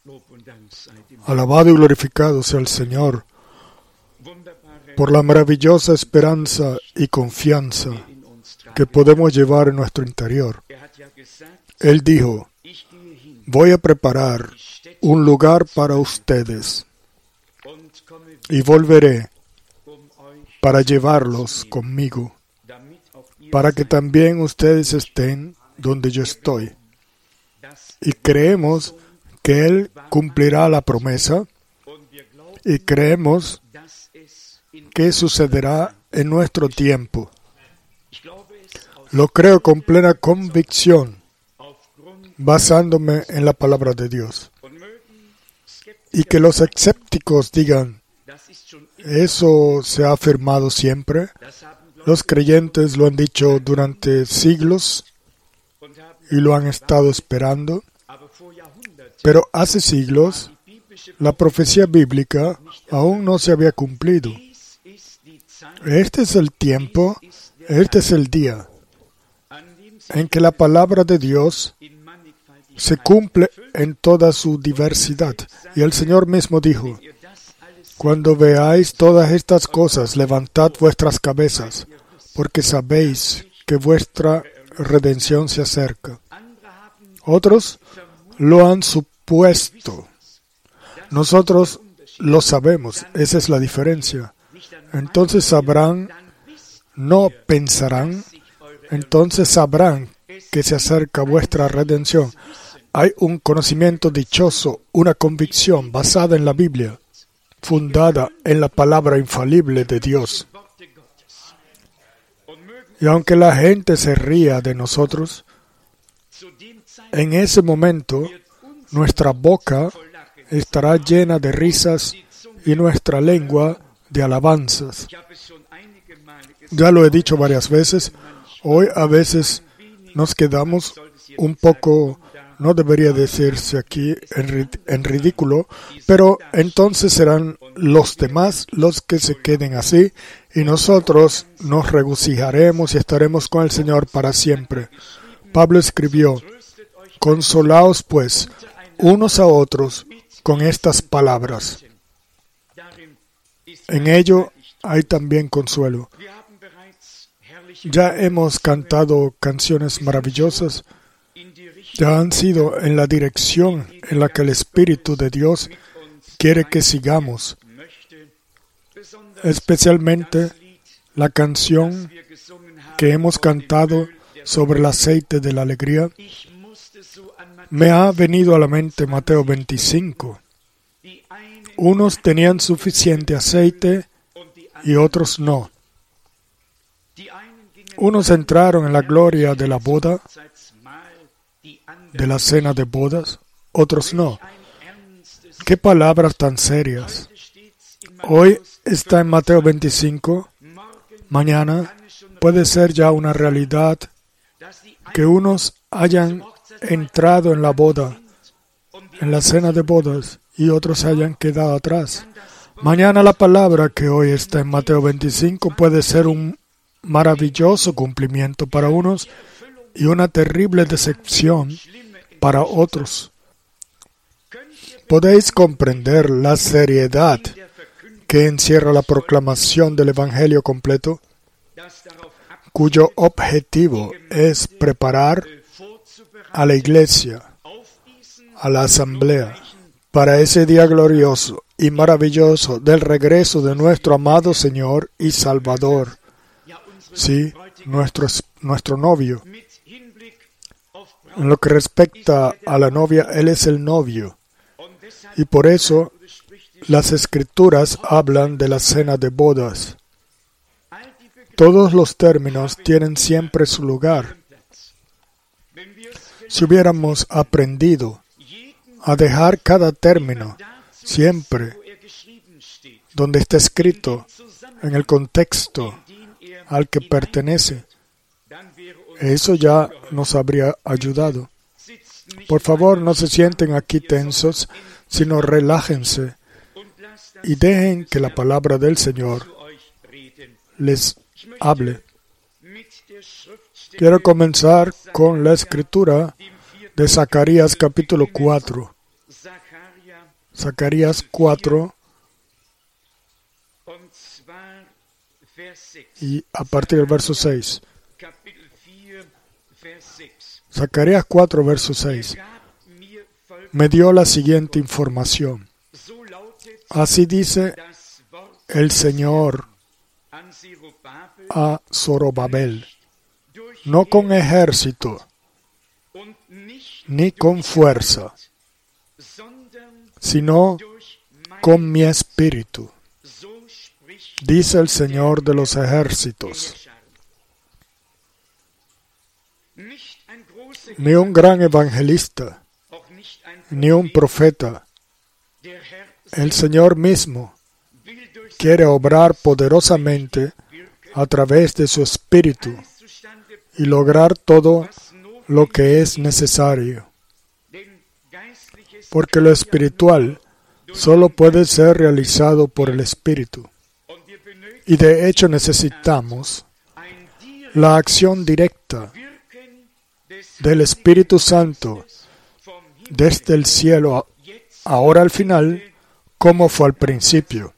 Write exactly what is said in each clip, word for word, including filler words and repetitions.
Alabado y glorificado sea el Señor por la maravillosa esperanza y confianza que podemos llevar en nuestro interior. Él dijo: voy a preparar un lugar para ustedes y volveré para llevarlos conmigo, para que también ustedes estén donde yo estoy. Y creemos que Él cumplirá la promesa y creemos que sucederá en nuestro tiempo. Lo creo con plena convicción, basándome en la palabra de Dios. Y que los escépticos digan: eso se ha afirmado siempre. Los creyentes lo han dicho durante siglos y lo han estado esperando. Pero hace siglos, la profecía bíblica aún no se había cumplido. Este es el tiempo, este es el día en que la palabra de Dios se cumple en toda su diversidad. Y el Señor mismo dijo: cuando veáis todas estas cosas, levantad vuestras cabezas, porque sabéis que vuestra redención se acerca. Otros lo han supuesto. Nosotros lo sabemos. Esa es la diferencia. Entonces sabrán, no pensarán, entonces sabrán que se acerca vuestra redención. Hay un conocimiento dichoso, una convicción basada en la Biblia, fundada en la palabra infalible de Dios. Y aunque la gente se ría de nosotros, en ese momento nuestra boca estará llena de risas y nuestra lengua de alabanzas. Ya lo he dicho varias veces. Hoy a veces nos quedamos un poco, no debería decirse aquí en, en ridículo, pero entonces serán los demás los que se queden así y nosotros nos regocijaremos y estaremos con el Señor para siempre. Pablo escribió: consolaos pues unos a otros con estas palabras. En ello hay también consuelo. Ya hemos cantado canciones maravillosas. Ya han sido en la dirección en la que el Espíritu de Dios quiere que sigamos. Especialmente la canción que hemos cantado sobre el aceite de la alegría. Me ha venido a la mente Mateo veinticinco. Unos tenían suficiente aceite y otros no. Unos entraron en la gloria de la boda, de la cena de bodas, otros no. ¡Qué palabras tan serias! Hoy está en Mateo veinticinco, mañana puede ser ya una realidad que unos hayan entrado en la boda, en la cena de bodas, y otros hayan quedado atrás. Mañana la palabra que hoy está en Mateo veinticinco puede ser un maravilloso cumplimiento para unos y una terrible decepción para otros. ¿Podéis comprender la seriedad que encierra la proclamación del Evangelio completo, cuyo objetivo es preparar a la iglesia, a la asamblea, para ese día glorioso y maravilloso del regreso de nuestro amado Señor y Salvador? Sí, nuestro, nuestro novio. En lo que respecta a la novia, Él es el novio. Y por eso las Escrituras hablan de la cena de bodas. Todos los términos tienen siempre su lugar. Si hubiéramos aprendido a dejar cada término siempre donde está escrito, en el contexto al que pertenece, eso ya nos habría ayudado. Por favor, no se sienten aquí tensos, sino relájense y dejen que la palabra del Señor les hable. Quiero comenzar con la escritura de Zacarías capítulo cuatro. Zacarías cuatro, y a partir del verso seis. Zacarías cuatro, verso seis. Me dio la siguiente información. Así dice el Señor a Zorobabel, no con ejército, ni con fuerza, sino con mi espíritu, dice el Señor de los ejércitos. Ni un gran evangelista, ni un profeta. El Señor mismo quiere obrar poderosamente a través de su espíritu y lograr todo lo que es necesario. Porque lo espiritual solo puede ser realizado por el espíritu. Y de hecho necesitamos la acción directa del Espíritu Santo desde el cielo, ahora al final, como fue al principio.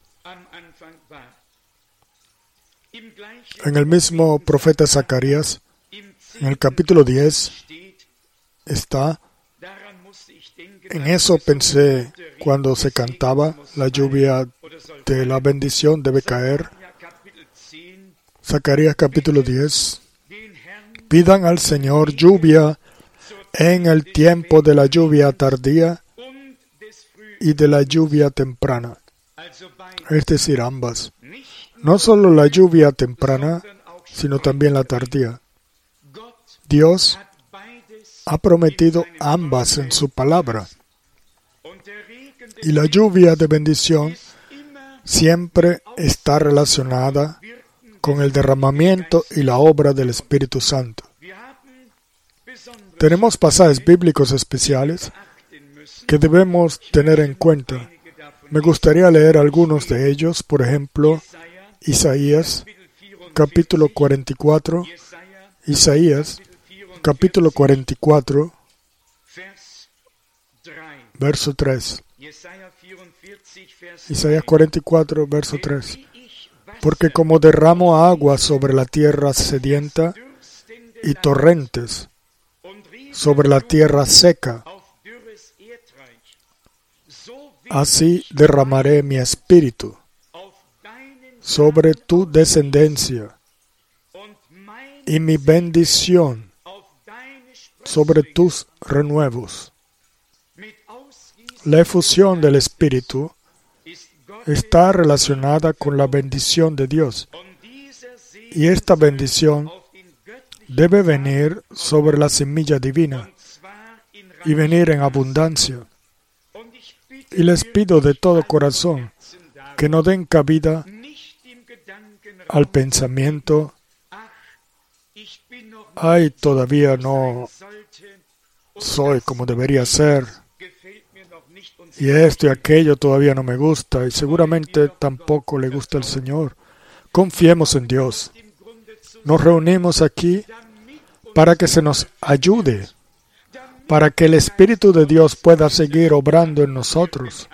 En el mismo profeta Zacarías, en el capítulo diez, está, en eso pensé cuando se cantaba, la lluvia de la bendición debe caer. Zacarías capítulo diez. Pidan al Señor lluvia en el tiempo de la lluvia tardía y de la lluvia temprana. Es decir, ambas. No solo la lluvia temprana, sino también la tardía. Dios ha prometido ambas en su palabra. Y la lluvia de bendición siempre está relacionada con el derramamiento y la obra del Espíritu Santo. Tenemos pasajes bíblicos especiales que debemos tener en cuenta. Me gustaría leer algunos de ellos, por ejemplo, Isaías, capítulo cuarenta y cuatro, Isaías, capítulo cuarenta y cuatro, verso tres. Isaías cuarenta y cuatro, verso tres. Porque como derramo agua sobre la tierra sedienta y torrentes sobre la tierra seca, así derramaré mi espíritu sobre tu descendencia y mi bendición sobre tus renuevos. La efusión del Espíritu está relacionada con la bendición de Dios. Y esta bendición debe venir sobre la semilla divina y venir en abundancia. Y les pido de todo corazón que no den cabida al pensamiento, ay, todavía no soy como debería ser, y esto y aquello todavía no me gusta, y seguramente tampoco le gusta al Señor. Confiemos en Dios. Nos reunimos aquí para que se nos ayude, para que el Espíritu de Dios pueda seguir obrando en nosotros.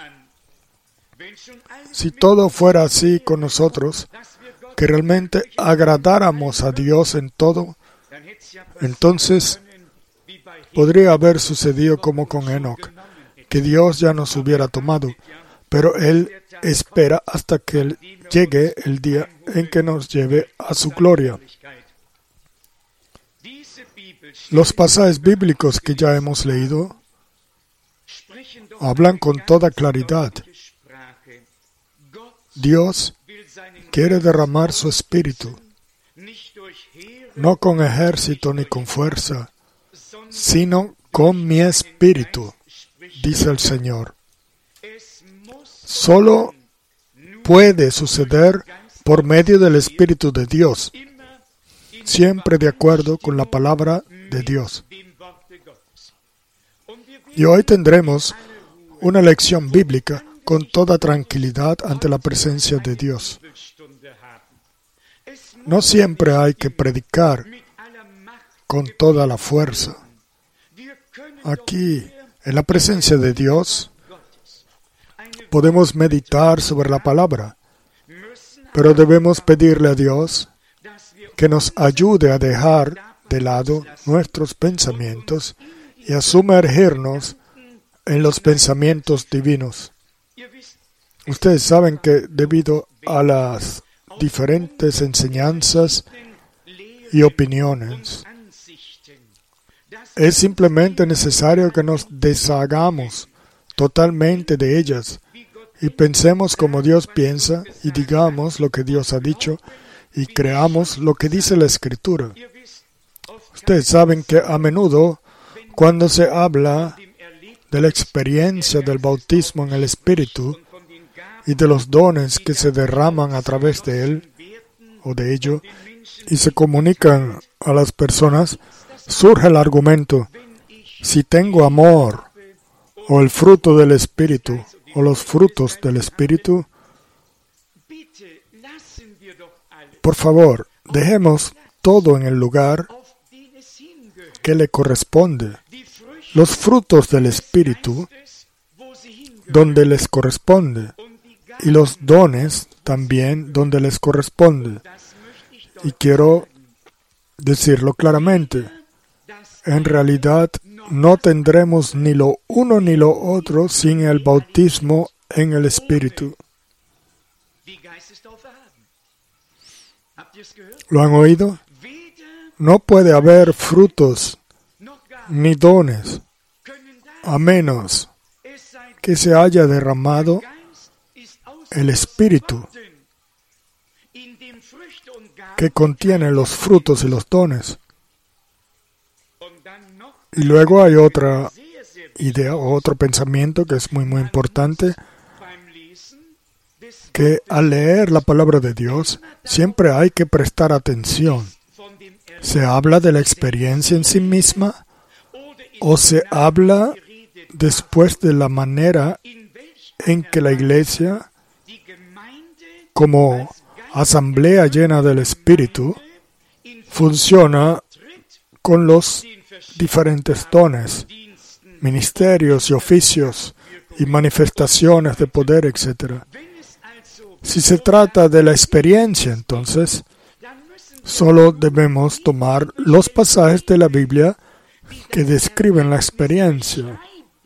Si todo fuera así con nosotros, que realmente agradáramos a Dios en todo, entonces podría haber sucedido como con Enoc, que Dios ya nos hubiera tomado, pero Él espera hasta que llegue el día en que nos lleve a su gloria. Los pasajes bíblicos que ya hemos leído hablan con toda claridad. Dios quiere derramar su espíritu, no con ejército ni con fuerza, sino con mi espíritu, dice el Señor. Solo puede suceder por medio del Espíritu de Dios, siempre de acuerdo con la palabra de Dios. Y hoy tendremos una lección bíblica con toda tranquilidad ante la presencia de Dios. No siempre hay que predicar con toda la fuerza. Aquí, en la presencia de Dios, podemos meditar sobre la palabra, pero debemos pedirle a Dios que nos ayude a dejar de lado nuestros pensamientos y a sumergirnos en los pensamientos divinos. Ustedes saben que debido a las diferentes enseñanzas y opiniones, es simplemente necesario que nos deshagamos totalmente de ellas y pensemos como Dios piensa y digamos lo que Dios ha dicho y creamos lo que dice la Escritura. Ustedes saben que a menudo cuando se habla de la experiencia del bautismo en el Espíritu y de los dones que se derraman a través de él o de ello y se comunican a las personas, surge el argumento: si tengo amor o el fruto del Espíritu o los frutos del Espíritu, por favor, dejemos todo en el lugar que le corresponde. Los frutos del Espíritu, donde les corresponde, y los dones también donde les corresponde. Y quiero decirlo claramente, en realidad no tendremos ni lo uno ni lo otro sin el bautismo en el Espíritu. ¿Lo han oído? No puede haber frutos ni dones a menos que se haya derramado el Espíritu que contiene los frutos y los dones. Y luego hay otra idea, otro pensamiento que es muy, muy importante, que al leer la palabra de Dios siempre hay que prestar atención. ¿Se habla de la experiencia en sí misma o se habla después de la manera en que la iglesia, como asamblea llena del Espíritu, funciona con los diferentes dones, ministerios y oficios y manifestaciones de poder, etcétera? Si se trata de la experiencia, entonces, solo debemos tomar los pasajes de la Biblia que describen la experiencia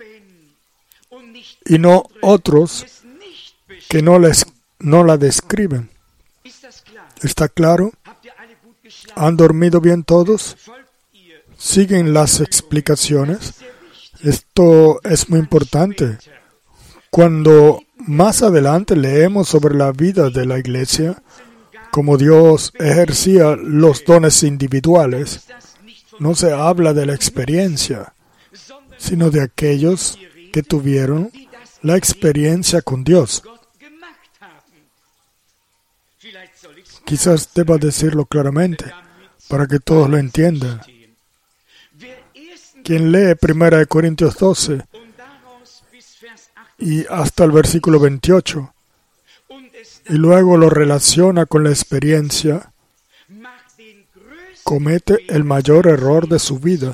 y no otros que no, les, no la describen. ¿Está claro? ¿Han dormido bien todos? ¿Siguen las explicaciones? Esto es muy importante. Cuando más adelante leemos sobre la vida de la iglesia, como Dios ejercía los dones individuales, no se habla de la experiencia, sino de aquellos que tuvieron la experiencia con Dios. Quizás deba decirlo claramente, para que todos lo entiendan. Quien lee primera de Corintios doce y hasta el versículo veintiocho, y luego lo relaciona con la experiencia, comete el mayor error de su vida.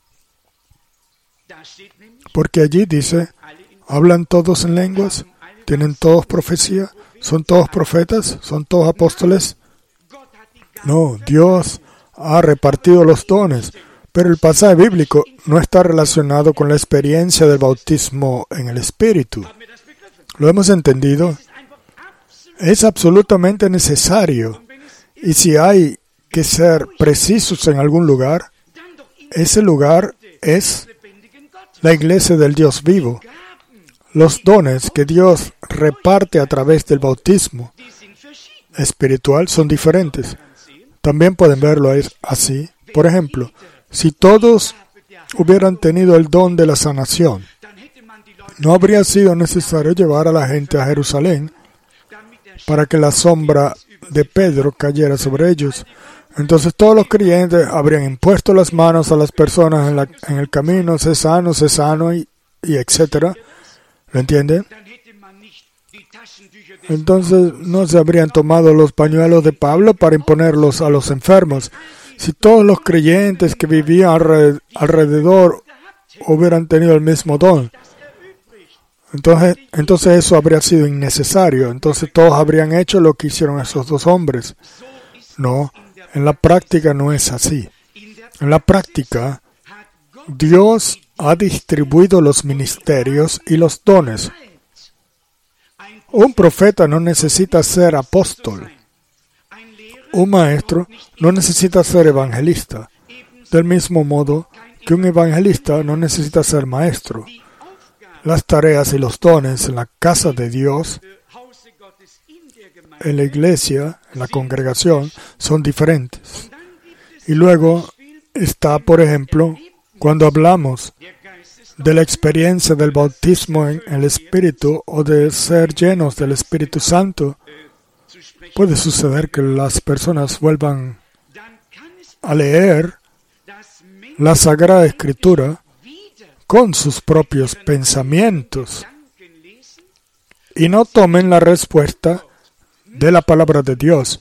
Porque allí dice, ¿hablan todos en lenguas? ¿Tienen todos profecía? ¿Son todos profetas? ¿Son todos apóstoles? No, Dios ha repartido los dones, pero el pasaje bíblico no está relacionado con la experiencia del bautismo en el Espíritu. ¿Lo hemos entendido? Es absolutamente necesario. Y si hay que ser precisos en algún lugar, ese lugar es la iglesia del Dios vivo. Los dones que Dios reparte a través del bautismo espiritual son diferentes. También pueden verlo así. Por ejemplo, si todos hubieran tenido el don de la sanación, no habría sido necesario llevar a la gente a Jerusalén para que la sombra de Pedro cayera sobre ellos. Entonces todos los creyentes habrían impuesto las manos a las personas en, la, en el camino, sé sano, sé sano, y, y etcétera. ¿Lo entienden? Entonces no se habrían tomado los pañuelos de Pablo para imponerlos a los enfermos. Si todos los creyentes que vivían alrededor hubieran tenido el mismo don. Entonces, entonces eso habría sido innecesario. Entonces todos habrían hecho lo que hicieron esos dos hombres. No, en la práctica no es así. En la práctica, Dios ha distribuido los ministerios y los dones. Un profeta no necesita ser apóstol. Un maestro no necesita ser evangelista. Del mismo modo que un evangelista no necesita ser maestro. Las tareas y los dones en la casa de Dios, en la iglesia, en la congregación, son diferentes. Y luego está, por ejemplo, cuando hablamos de la experiencia del bautismo en el Espíritu o de ser llenos del Espíritu Santo, puede suceder que las personas vuelvan a leer la Sagrada Escritura con sus propios pensamientos y no tomen la respuesta de la palabra de Dios,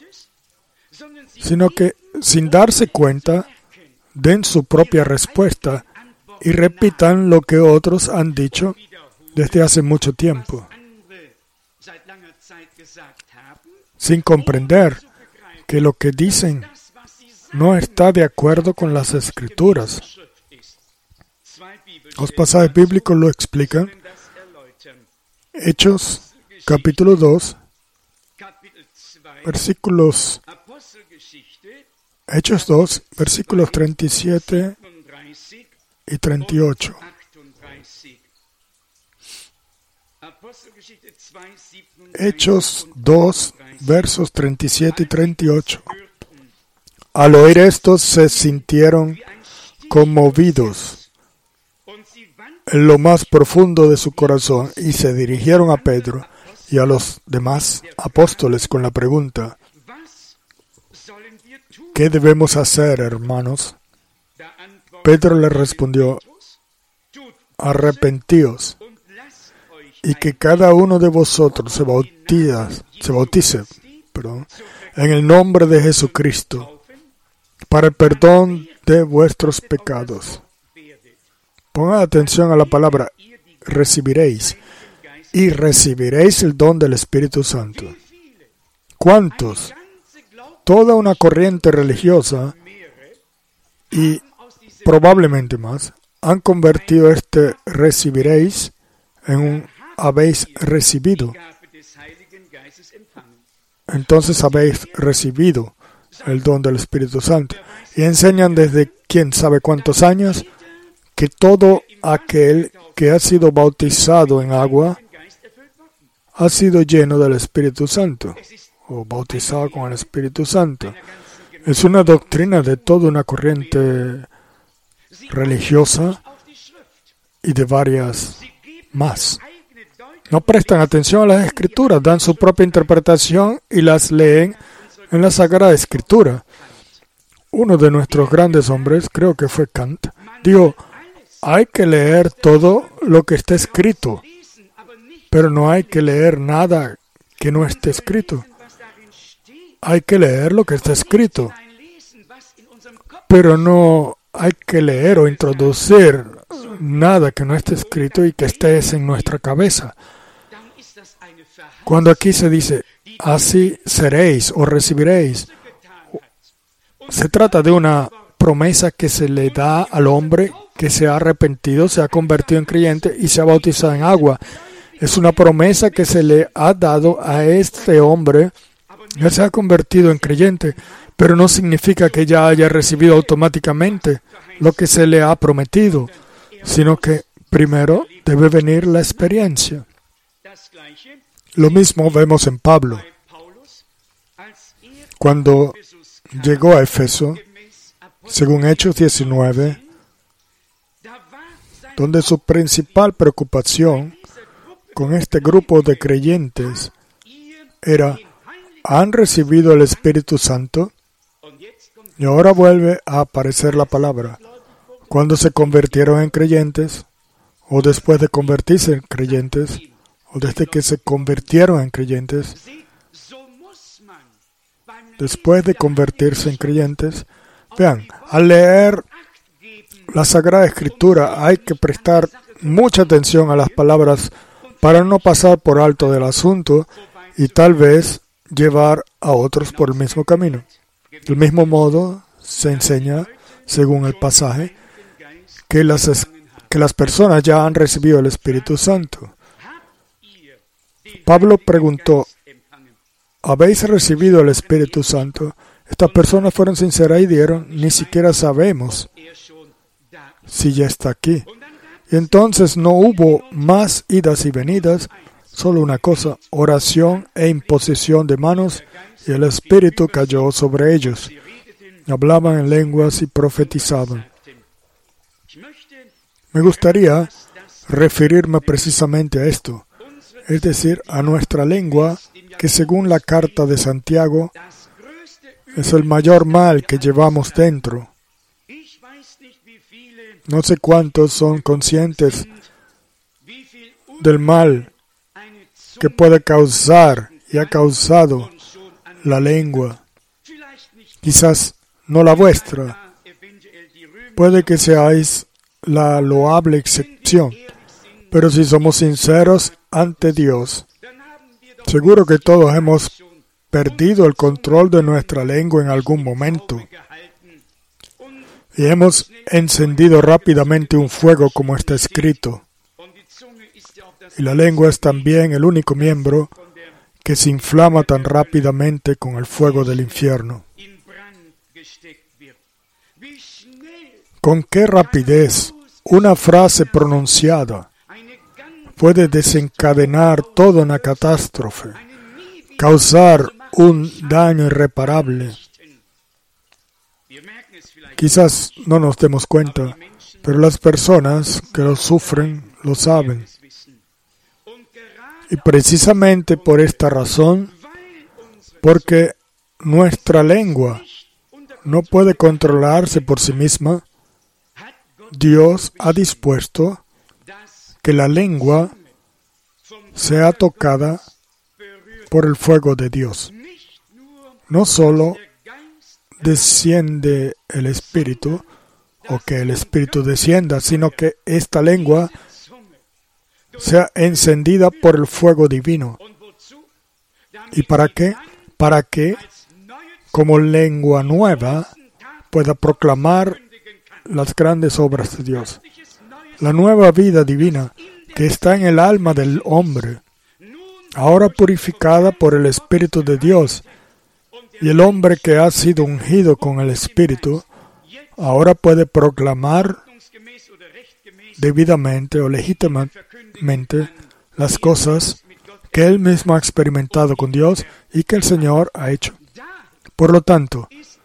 sino que sin darse cuenta den su propia respuesta y repitan lo que otros han dicho desde hace mucho tiempo, sin comprender que lo que dicen no está de acuerdo con las Escrituras. Los pasajes bíblicos lo explican. Hechos, capítulo dos, versículos, Hechos dos, versículos treinta y siete y treinta y ocho. Hechos dos, versos treinta y siete y treinta y ocho. Al oír esto se sintieron conmovidos en lo más profundo de su corazón y se dirigieron a Pedro y a los demás apóstoles con la pregunta: ¿qué debemos hacer, hermanos? Pedro les respondió: arrepentíos y que cada uno de vosotros se bautiza, se bautice perdón, en el nombre de Jesucristo para el perdón de vuestros pecados. Pongan atención a la palabra recibiréis y recibiréis el don del Espíritu Santo. ¿Cuántos? Toda una corriente religiosa y probablemente más han convertido este recibiréis en un habéis recibido. Entonces habéis recibido el don del Espíritu Santo. Y enseñan desde quién sabe cuántos años que todo aquel que ha sido bautizado en agua ha sido lleno del Espíritu Santo o bautizado con el Espíritu Santo. Es una doctrina de toda una corriente religiosa y de varias más. No prestan atención a las Escrituras, dan su propia interpretación y las leen en la Sagrada Escritura. Uno de nuestros grandes hombres, creo que fue Kant, dijo: hay que leer todo lo que está escrito, pero no hay que leer nada que no esté escrito. Hay que leer lo que está escrito, pero no hay que leer o introducir nada que no esté escrito y que esté en nuestra cabeza. Cuando aquí se dice, así seréis o recibiréis, se trata de una promesa que se le da al hombre que se ha arrepentido, se ha convertido en creyente y se ha bautizado en agua. Es una promesa que se le ha dado a este hombre que se ha convertido en creyente, pero no significa que ya haya recibido automáticamente lo que se le ha prometido, sino que primero debe venir la experiencia. Lo mismo vemos en Pablo. Cuando llegó a Éfeso, según Hechos diecinueve, donde su principal preocupación con este grupo de creyentes era: ¿han recibido el Espíritu Santo? Y ahora vuelve a aparecer la palabra. Cuando se convirtieron en creyentes, o después de convertirse en creyentes, o desde que se convirtieron en creyentes, después de convertirse en creyentes, vean, al leer la Sagrada Escritura hay que prestar mucha atención a las palabras para no pasar por alto del asunto y tal vez llevar a otros por el mismo camino. Del mismo modo, se enseña, según el pasaje, que las, que las personas ya han recibido el Espíritu Santo. Pablo preguntó, ¿habéis recibido el Espíritu Santo? Estas personas fueron sinceras y dieron, ni siquiera sabemos si ya está aquí. Y entonces no hubo más idas y venidas, solo una cosa, oración e imposición de manos, y el Espíritu cayó sobre ellos. Hablaban en lenguas y profetizaban. Me gustaría referirme precisamente a esto, es decir, a nuestra lengua, que según la carta de Santiago, es el mayor mal que llevamos dentro. No sé cuántos son conscientes del mal que puede causar y ha causado la lengua. Quizás no la vuestra. Puede que seáis la loable excepción. Pero si somos sinceros ante Dios, seguro que todos hemos perdido el control de nuestra lengua en algún momento. Y hemos encendido rápidamente un fuego, como está escrito. Y la lengua es también el único miembro que se inflama tan rápidamente con el fuego del infierno. ¿Con qué rapidez una frase pronunciada puede desencadenar toda una catástrofe, causar un daño irreparable? Quizás no nos demos cuenta, pero las personas que lo sufren lo saben. Y precisamente por esta razón, porque nuestra lengua no puede controlarse por sí misma, Dios ha dispuesto que la lengua sea tocada por el fuego de Dios. No solo desciende el Espíritu, o que el Espíritu descienda, sino que esta lengua sea encendida por el fuego divino. ¿Y para qué? Para que, como lengua nueva, pueda proclamar las grandes obras de Dios. La nueva vida divina que está en el alma del hombre, ahora purificada por el Espíritu de Dios, y el hombre que ha sido ungido con el Espíritu, ahora puede proclamar debidamente o legítimamente las cosas que él mismo ha experimentado con Dios y que el Señor ha hecho. Por lo tanto,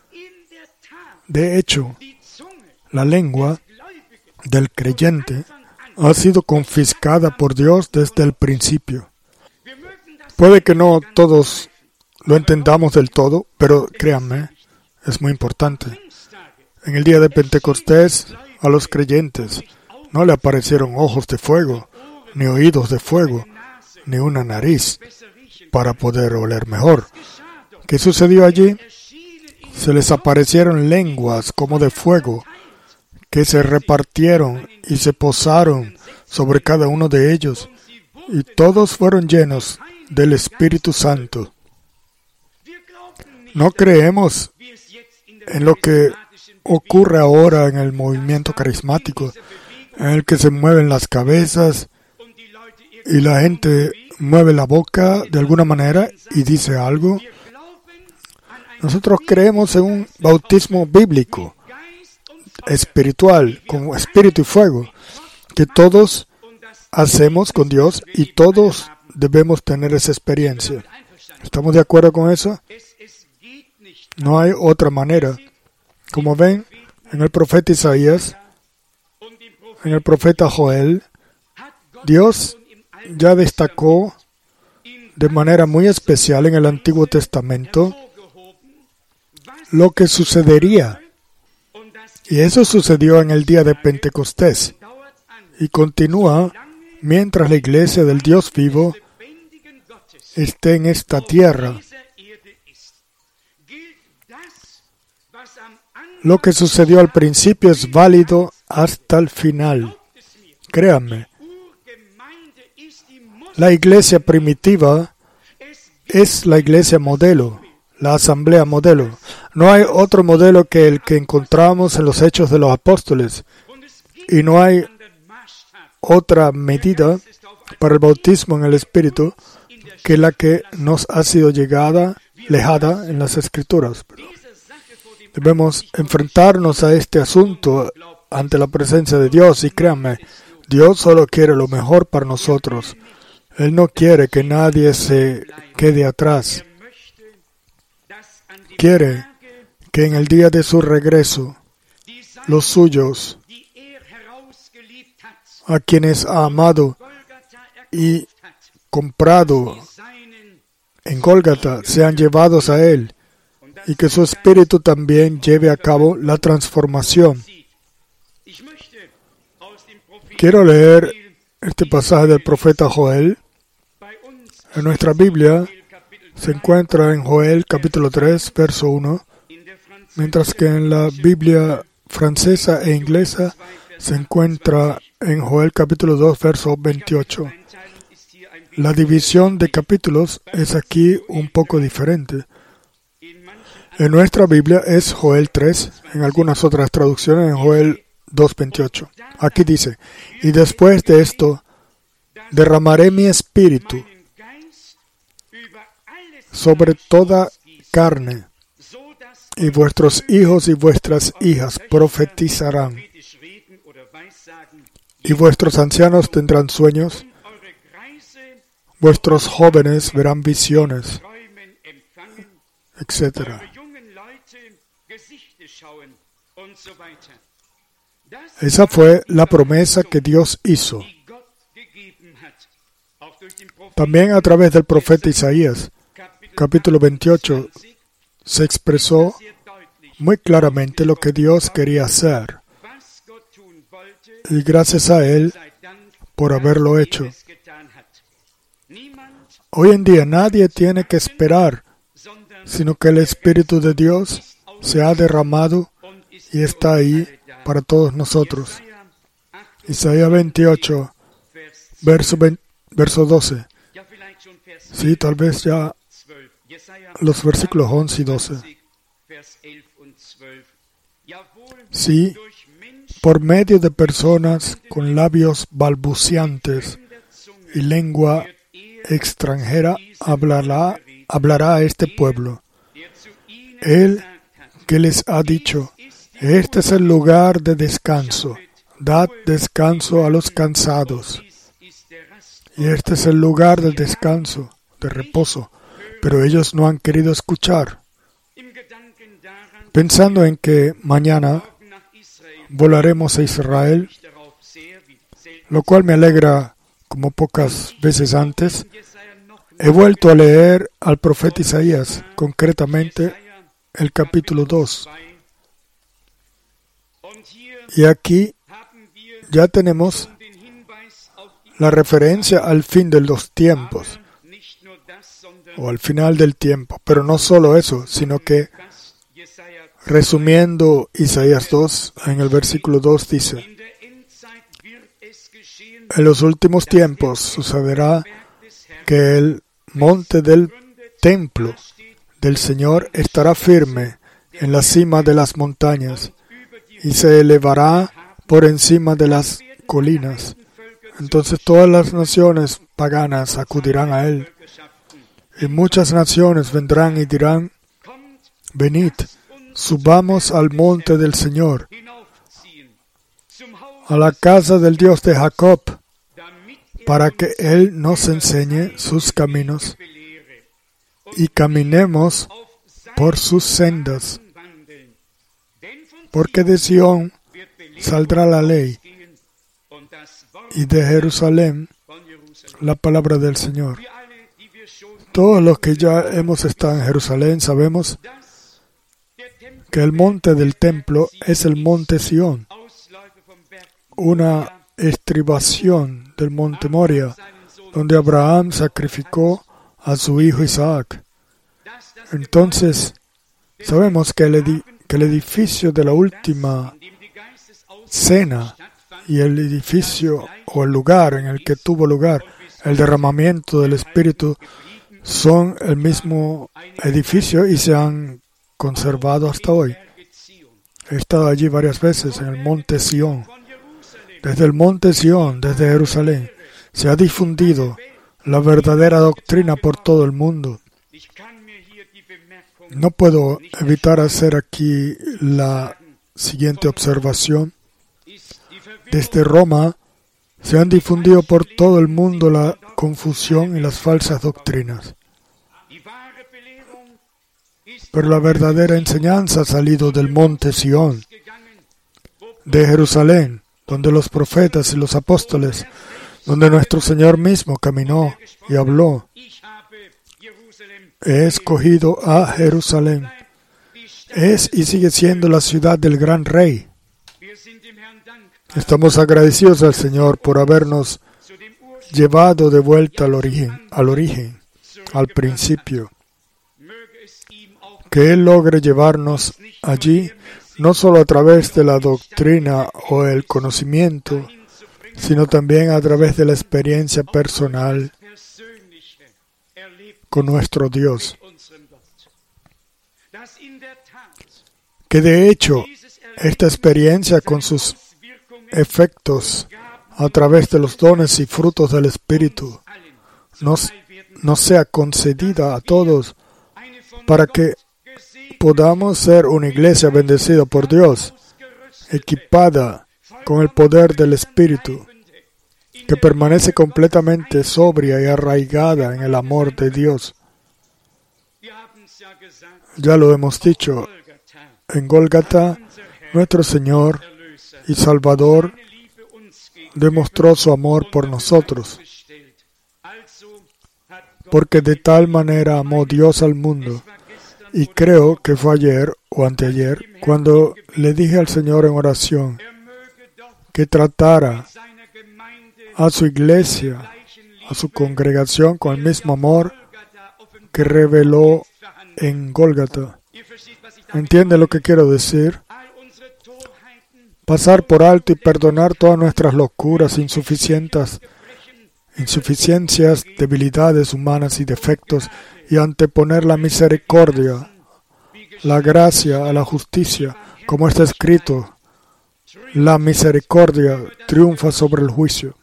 de hecho, la lengua del creyente ha sido confiscada por Dios desde el principio. Puede que no todos lo entendamos del todo, pero créanme, es muy importante. En el día de Pentecostés, a los creyentes no le aparecieron ojos de fuego, ni oídos de fuego, ni una nariz para poder oler mejor. ¿Qué sucedió allí? Se les aparecieron lenguas como de fuego, que se repartieron y se posaron sobre cada uno de ellos, y todos fueron llenos del Espíritu Santo. No creemos en lo que ocurre ahora en el movimiento carismático, en el que se mueven las cabezas y la gente mueve la boca de alguna manera y dice algo. Nosotros creemos en un bautismo bíblico, espiritual, como espíritu y fuego, que todos hacemos con Dios y todos debemos tener esa experiencia. ¿Estamos de acuerdo con eso? No hay otra manera. Como ven, en el profeta Isaías, en el profeta Joel, Dios ya destacó de manera muy especial en el Antiguo Testamento lo que sucedería. Y eso sucedió en el día de Pentecostés. Y continúa mientras la iglesia del Dios vivo esté en esta tierra. Lo que sucedió al principio es válido hasta el final. Créanme, la iglesia primitiva es la iglesia modelo, la asamblea modelo. No hay otro modelo que el que encontramos en los Hechos de los Apóstoles. Y no hay otra medida para el bautismo en el Espíritu que la que nos ha sido llegada, lejada en las Escrituras. Debemos enfrentarnos a este asunto ante la presencia de Dios y créanme, Dios solo quiere lo mejor para nosotros. Él no quiere que nadie se quede atrás. Quiere que en el día de su regreso, los suyos, a quienes ha amado y comprado en Gólgata, sean llevados a Él y que su Espíritu también lleve a cabo la transformación. Quiero leer este pasaje del profeta Joel. En nuestra Biblia se encuentra en Joel capítulo tres, verso uno, mientras que en la Biblia francesa e inglesa se encuentra en Joel capítulo dos, verso veintiocho. La división de capítulos es aquí un poco diferente. En nuestra Biblia es Joel tres, en algunas otras traducciones en Joel dos, veintiocho. Aquí dice, y después de esto derramaré mi espíritu sobre toda carne, y vuestros hijos y vuestras hijas profetizarán, y vuestros ancianos tendrán sueños, vuestros jóvenes verán visiones, etcétera. Esa fue la promesa que Dios hizo. También a través del profeta Isaías, capítulo veintiocho, se expresó muy claramente lo que Dios quería hacer. Y gracias a Él por haberlo hecho. Hoy en día nadie tiene que esperar, sino que el Espíritu de Dios se ha derramado y está ahí para todos nosotros. Isaías veintiocho, verso, veinte, verso doce. Sí, tal vez ya los versículos once y doce. Sí, por medio de personas con labios balbuciantes y lengua extranjera hablará, hablará a este pueblo. Él que les ha dicho, este es el lugar de descanso, dad descanso a los cansados. Y este es el lugar del descanso, de reposo, pero ellos no han querido escuchar. Pensando en que mañana volaremos a Israel, lo cual me alegra como pocas veces antes, he vuelto a leer al profeta Isaías, concretamente el capítulo dos. Y aquí ya tenemos la referencia al fin de los tiempos, o al final del tiempo. Pero no solo eso, sino que, resumiendo Isaías dos, en el versículo dos dice, en los últimos tiempos sucederá que el monte del templo del Señor estará firme en la cima de las montañas y se elevará por encima de las colinas. Entonces todas las naciones paganas acudirán a Él. Y muchas naciones vendrán y dirán, venid, subamos al monte del Señor, a la casa del Dios de Jacob, para que Él nos enseñe sus caminos y caminemos por sus sendas. Porque de Sión saldrá la ley, y de Jerusalén la palabra del Señor. Todos los que ya hemos estado en Jerusalén sabemos que el monte del templo es el monte Sión, una estribación del monte Moria, donde Abraham sacrificó a su hijo Isaac. Entonces, sabemos que el, edi- que el edificio de la última cena y el edificio o el lugar en el que tuvo lugar el derramamiento del Espíritu son el mismo edificio y se han conservado hasta hoy. He estado allí varias veces en el monte Sión. Desde el monte Sión, desde Jerusalén, se ha difundido la verdadera doctrina por todo el mundo. No puedo evitar hacer aquí la siguiente observación. Desde Roma se han difundido por todo el mundo la confusión y las falsas doctrinas. Pero la verdadera enseñanza ha salido del monte Sión, de Jerusalén, donde los profetas y los apóstoles, donde nuestro Señor mismo caminó y habló. He escogido a Jerusalén. Es y sigue siendo la ciudad del gran rey. Estamos agradecidos al Señor por habernos llevado de vuelta al origen, al origen, al principio. Que Él logre llevarnos allí, no solo a través de la doctrina o el conocimiento, sino también a través de la experiencia personal con nuestro Dios. Que de hecho, esta experiencia con sus efectos a través de los dones y frutos del Espíritu nos, nos sea concedida a todos para que podamos ser una iglesia bendecida por Dios, equipada con el poder del Espíritu, que permanece completamente sobria y arraigada en el amor de Dios. Ya lo hemos dicho, en Gólgata, nuestro Señor y Salvador demostró su amor por nosotros, porque de tal manera amó Dios al mundo. Y creo que fue ayer o anteayer cuando le dije al Señor en oración que tratara a su iglesia, a su congregación con el mismo amor que reveló en Gólgata. ¿Entiende lo que quiero decir? Pasar por alto y perdonar todas nuestras locuras, insuficientes, insuficiencias, debilidades humanas y defectos, y anteponer la misericordia, la gracia a la justicia, como está escrito, la misericordia triunfa sobre el juicio.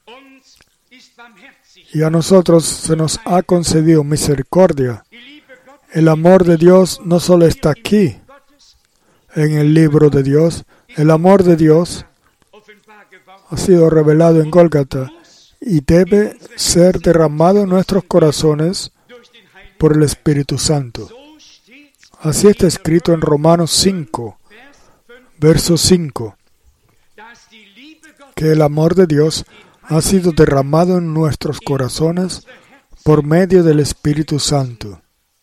Y a nosotros se nos ha concedido misericordia. El amor de Dios no solo está aquí, en el libro de Dios, el amor de Dios ha sido revelado en Gólgata y debe ser derramado en nuestros corazones por el Espíritu Santo. Así está escrito en Romanos cinco, verso cinco, que el amor de Dios ha sido derramado en nuestros corazones por medio del Espíritu Santo.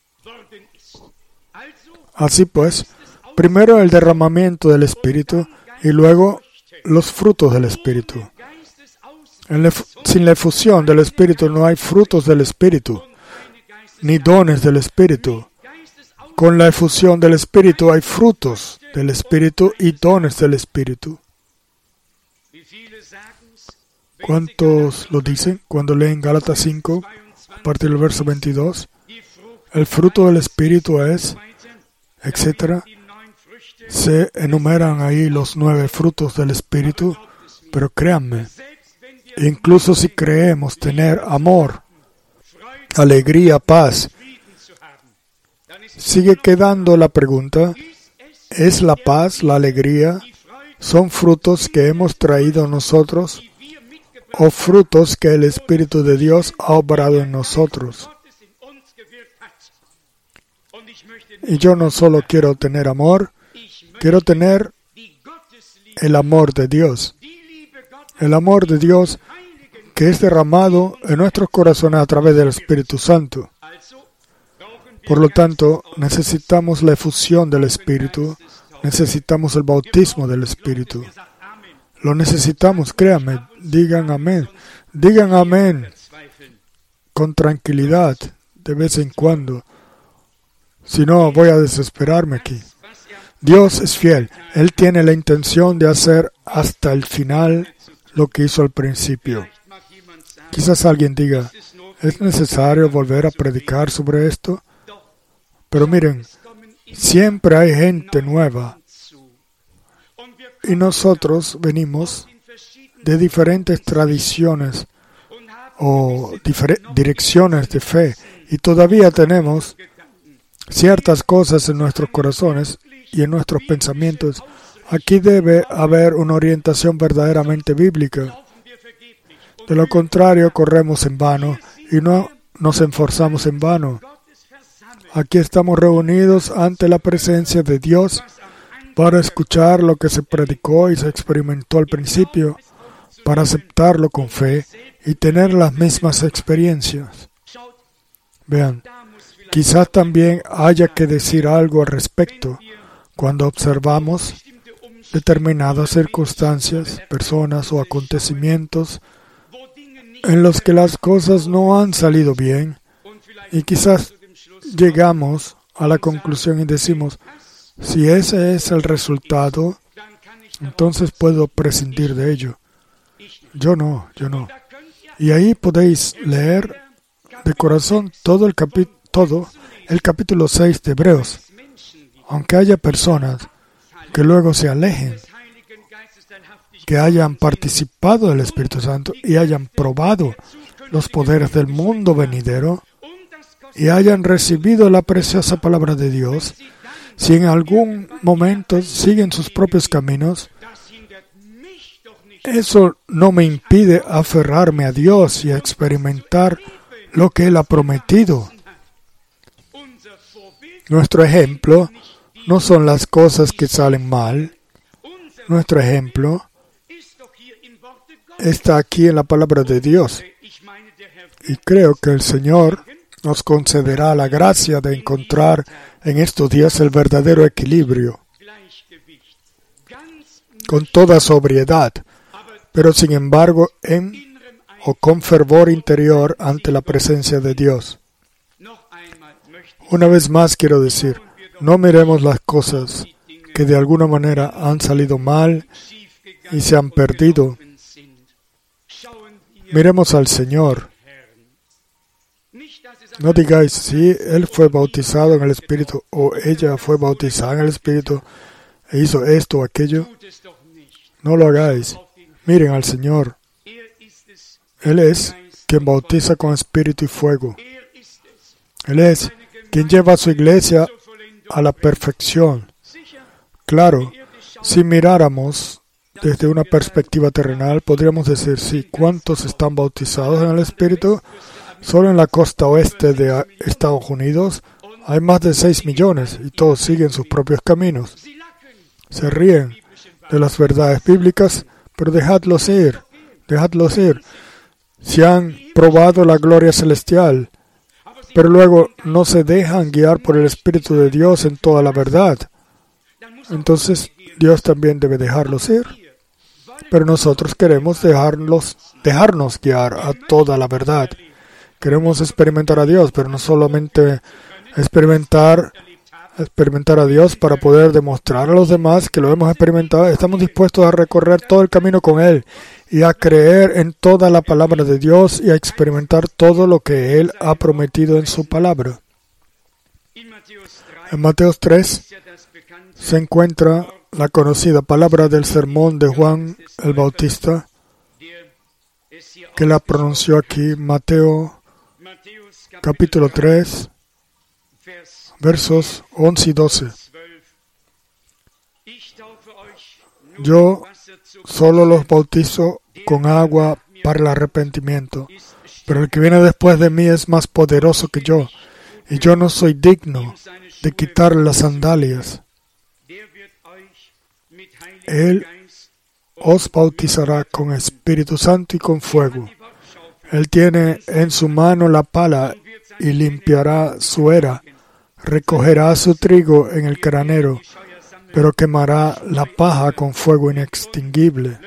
Así pues, primero el derramamiento del Espíritu y luego los frutos del Espíritu. En la, sin la efusión del Espíritu no hay frutos del Espíritu, ni dones del Espíritu. Con la efusión del Espíritu hay frutos del Espíritu y dones del Espíritu. ¿Cuántos lo dicen cuando leen Gálatas cinco, a partir del verso veintidós? El fruto del Espíritu es, etcétera. Se enumeran ahí los nueve frutos del Espíritu, pero créanme, incluso si creemos tener amor, alegría, paz, sigue quedando la pregunta, ¿es la paz, la alegría, son frutos que hemos traído nosotros o frutos que el Espíritu de Dios ha obrado en nosotros? Y yo no solo quiero tener amor, quiero tener el amor de Dios. El amor de Dios que es derramado en nuestros corazones a través del Espíritu Santo. Por lo tanto, necesitamos la efusión del Espíritu, necesitamos el bautismo del Espíritu. Lo necesitamos, créanme, digan amén. Digan amén con tranquilidad de vez en cuando. Si no, voy a desesperarme aquí. Dios es fiel. Él tiene la intención de hacer hasta el final lo que hizo al principio. Quizás alguien diga, ¿es necesario volver a predicar sobre esto? Pero miren, siempre hay gente nueva. Y nosotros venimos de diferentes tradiciones o difer- direcciones de fe. Y todavía tenemos ciertas cosas en nuestros corazones y en nuestros pensamientos. Aquí debe haber una orientación verdaderamente bíblica. De lo contrario, corremos en vano y no nos esforzamos en vano. Aquí estamos reunidos ante la presencia de Dios para escuchar lo que se predicó y se experimentó al principio, para aceptarlo con fe y tener las mismas experiencias. Vean, quizás también haya que decir algo al respecto cuando observamos determinadas circunstancias, personas o acontecimientos en los que las cosas no han salido bien y quizás llegamos a la conclusión y decimos, si ese es el resultado, entonces puedo prescindir de ello. Yo no, yo no. Y ahí podéis leer de corazón todo el, capi- todo el capítulo seis de Hebreos. Aunque haya personas que luego se alejen, que hayan participado del Espíritu Santo y hayan probado los poderes del mundo venidero y hayan recibido la preciosa palabra de Dios, si en algún momento siguen sus propios caminos, eso no me impide aferrarme a Dios y a experimentar lo que Él ha prometido. Nuestro ejemplo no son las cosas que salen mal. Nuestro ejemplo está aquí en la palabra de Dios. Y creo que el Señor nos concederá la gracia de encontrar en estos días el verdadero equilibrio, con toda sobriedad, pero sin embargo en o con fervor interior ante la presencia de Dios. Una vez más quiero decir, no miremos las cosas que de alguna manera han salido mal y se han perdido. Miremos al Señor. No digáis, si Él fue bautizado en el Espíritu o ella fue bautizada en el Espíritu e hizo esto o aquello. No lo hagáis. Miren al Señor. Él es quien bautiza con Espíritu y fuego. Él es quien lleva a su iglesia a la perfección. Claro, si miráramos desde una perspectiva terrenal, podríamos decir, sí, ¿cuántos están bautizados en el Espíritu? Solo en la costa oeste de Estados Unidos hay más de seis millones y todos siguen sus propios caminos. Se ríen de las verdades bíblicas, pero dejadlos ir, dejadlos ir. Si han probado la gloria celestial, pero luego no se dejan guiar por el Espíritu de Dios en toda la verdad, entonces Dios también debe dejarlos ir. Pero nosotros queremos dejarlos, dejarnos guiar a toda la verdad. Queremos experimentar a Dios, pero no solamente experimentar, experimentar a Dios para poder demostrar a los demás que lo hemos experimentado. Estamos dispuestos a recorrer todo el camino con Él y a creer en toda la palabra de Dios y a experimentar todo lo que Él ha prometido en su palabra. En Mateo tres se encuentra la conocida palabra del sermón de Juan el Bautista, que la pronunció aquí, Mateo capítulo tres, versos once y doce. Yo solo los bautizo con agua para el arrepentimiento, pero el que viene después de mí es más poderoso que yo, y yo no soy digno de quitarle las sandalias. Él os bautizará con Espíritu Santo y con fuego. Él tiene en su mano la pala y limpiará su era, recogerá su trigo en el granero, pero quemará la paja con fuego inextinguible.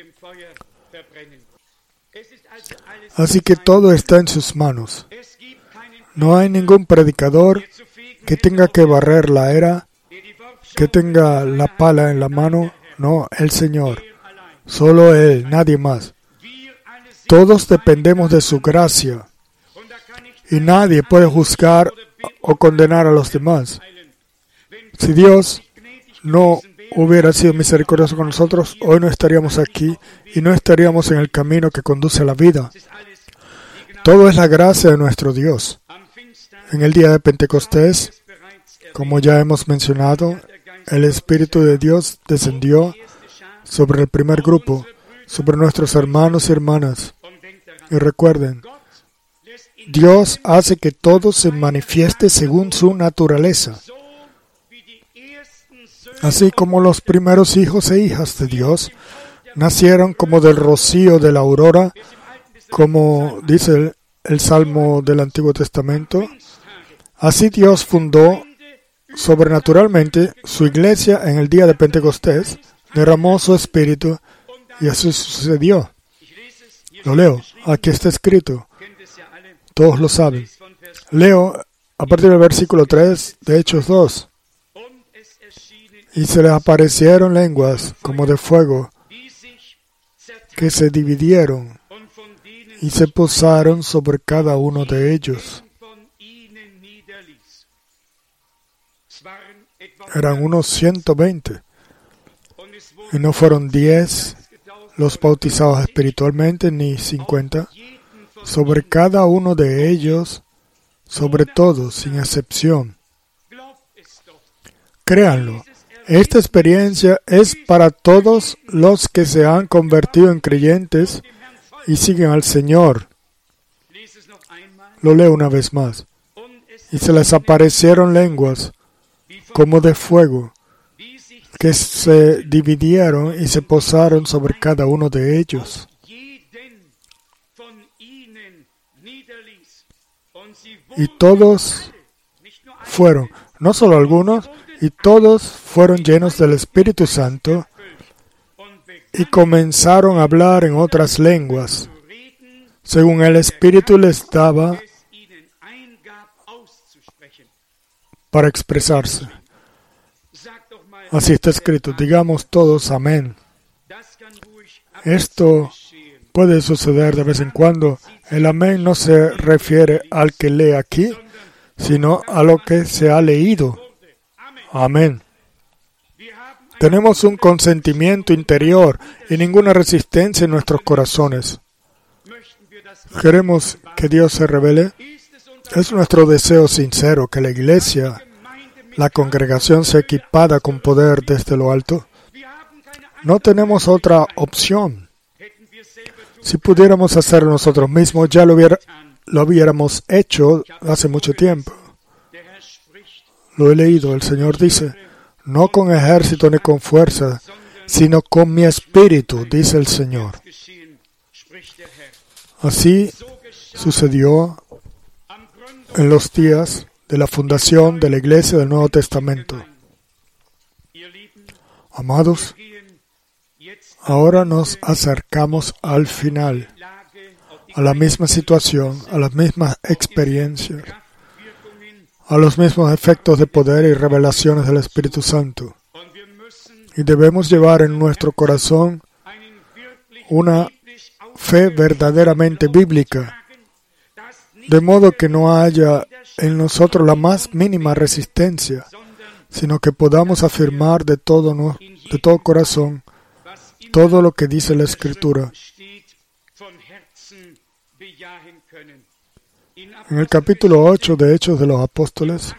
Así que todo está en sus manos. No hay ningún predicador que tenga que barrer la era que tenga la pala en la mano, no, el Señor. Solo Él, nadie más. Todos dependemos de su gracia y nadie puede juzgar o condenar a los demás. Si Dios no hubiera sido misericordioso con nosotros, hoy no estaríamos aquí y no estaríamos en el camino que conduce a la vida. Todo es la gracia de nuestro Dios. En el día de Pentecostés, como ya hemos mencionado, el Espíritu de Dios descendió sobre el primer grupo, sobre nuestros hermanos y hermanas. Y recuerden, Dios hace que todo se manifieste según su naturaleza. Así como los primeros hijos e hijas de Dios nacieron como del rocío de la aurora, como dice el, el Salmo del Antiguo Testamento, así Dios fundó sobrenaturalmente su iglesia en el día de Pentecostés, derramó su Espíritu y así sucedió. Lo leo, aquí está escrito, todos lo saben. Leo a partir del versículo tres de Hechos dos. Y se les aparecieron lenguas como de fuego, que se dividieron y se posaron sobre cada uno de ellos. Eran unos ciento veinte. Y no fueron diez los bautizados espiritualmente, ni cincuenta. Sobre cada uno de ellos, sobre todos, sin excepción. Créanlo. Esta experiencia es para todos los que se han convertido en creyentes y siguen al Señor. Lo leo una vez más. Y se les aparecieron lenguas como de fuego, que se dividieron y se posaron sobre cada uno de ellos. Y todos fueron, no solo algunos, y todos fueron llenos del Espíritu Santo y comenzaron a hablar en otras lenguas, según el Espíritu les daba para expresarse. Así está escrito. Digamos todos amén. Esto puede suceder de vez en cuando. El amén no se refiere al que lee aquí, sino a lo que se ha leído. Amén. Tenemos un consentimiento interior y ninguna resistencia en nuestros corazones. ¿Queremos que Dios se revele? Es nuestro deseo sincero que la iglesia, la congregación, sea equipada con poder desde lo alto. No tenemos otra opción. Si pudiéramos hacerlo nosotros mismos, ya lo, hubiera, lo hubiéramos hecho hace mucho tiempo. Lo he leído. El Señor dice, no con ejército ni con fuerza, sino con mi espíritu, dice el Señor. Así sucedió en los días de la fundación de la Iglesia del Nuevo Testamento. Amados, ahora nos acercamos al final, a la misma situación, a las mismas experiencias, a los mismos efectos de poder y revelaciones del Espíritu Santo. Y debemos llevar en nuestro corazón una fe verdaderamente bíblica, de modo que no haya en nosotros la más mínima resistencia, sino que podamos afirmar de todo, no, de todo corazón todo lo que dice la Escritura. En el capítulo ocho de Hechos de los Apóstoles,